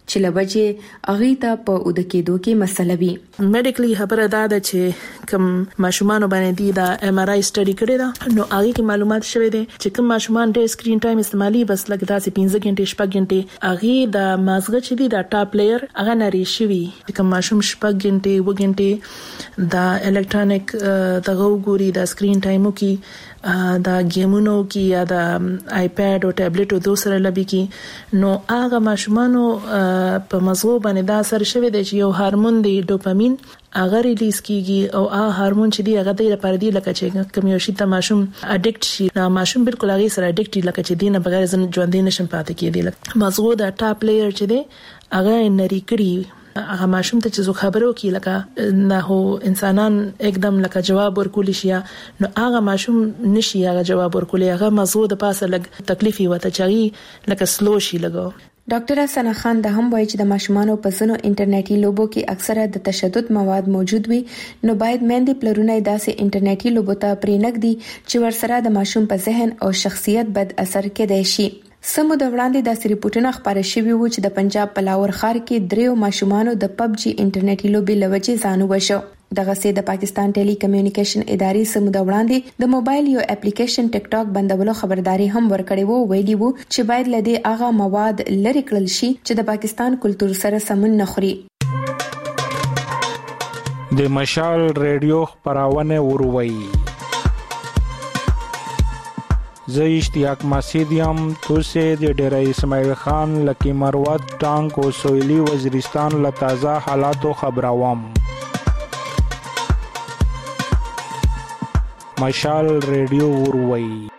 چې لوجه اغه ته په اود کېدو کې مسله وي. میډیکلی خبره ده چې کوم ماشومان باندې دی دا ایم آر آی سټډي کړی دا نو هغه کې معلومات شوه دي چې کوم ماشومان ډېر سکرین ټایم استعمالي بس لکه داسې 15 غنټې 6 غنټې هغه د مازغه چې دی دا ټاپ لیئر هغه نری شوی کوم ماشوم 6 غنټې و غنټې دا الکترونیک دغه ګوري دا سکرین ټایمو کې دا گیمونو کې یا دا آیپاد او ټابلیټ او دوسره لبي کې نو هغه ماشومانو په مزغو باندې دا اثر شوی دی چې یو هورمون دی ډوپامین هغه ریلیز کیږي او هغه هورمون چې دی هغه د لپاره دی لکه چې کوم یو شی ته ماشوم اډیکټ شي نو ماشوم بالکل هغه سره اډیکټ لکه چې دینه بغیر ژوند نشم پاتې کېدی لکه مزغو دا ټاپ لیئر چې دی هغه نری کړی هغه ماشوم ته چې زو خبرو کې لکه نه هو انسانان एकदम لکه جواب ورکول شي نو هغه ماشوم نشي هغه جواب ورکول هغه موضوع د پاسه لګ تکلیفي وته چاري لکه سلو شي لګو. ډاکټر حسن خان د هم وایي چې د ماشومانو په ځینو انټرنیټي لوبو کې اکثره د تشدد مواد موجود وي نو باید مېندې پلرونه داسې انټرنیټي لوبو ته پرېنګدي چې ورسره د ماشوم په ذهن او شخصیت بد اثر کېدای شي. سمو د وړاندې د ریپورتونو خبره شوی و چې د پنجاب پلاور ښار کې دریو ماشومانو د پبجي انټرنیټي لوبي لوجه ځانو وشو. دغه سي د پاکستان ټيلي کمیونیکیشن ادارې سمو د وړاندې د موبایل یو اپلیکیشن ټیک ټاک بندولو خبرداري هم ورکړې وو ویلي وو چې باید لدی هغه مواد لری کړل شي چې د پاکستان کلچر سره سمون نه خوري. د مشال ریډیو خبرونه وروي زه اشتیاق مسیدیم توسه د ډیره اسماعیل خان لکی مروت ټانک او سویلی وزیرستان له تازه حالاتو خبروم. مشال ریډیو وروي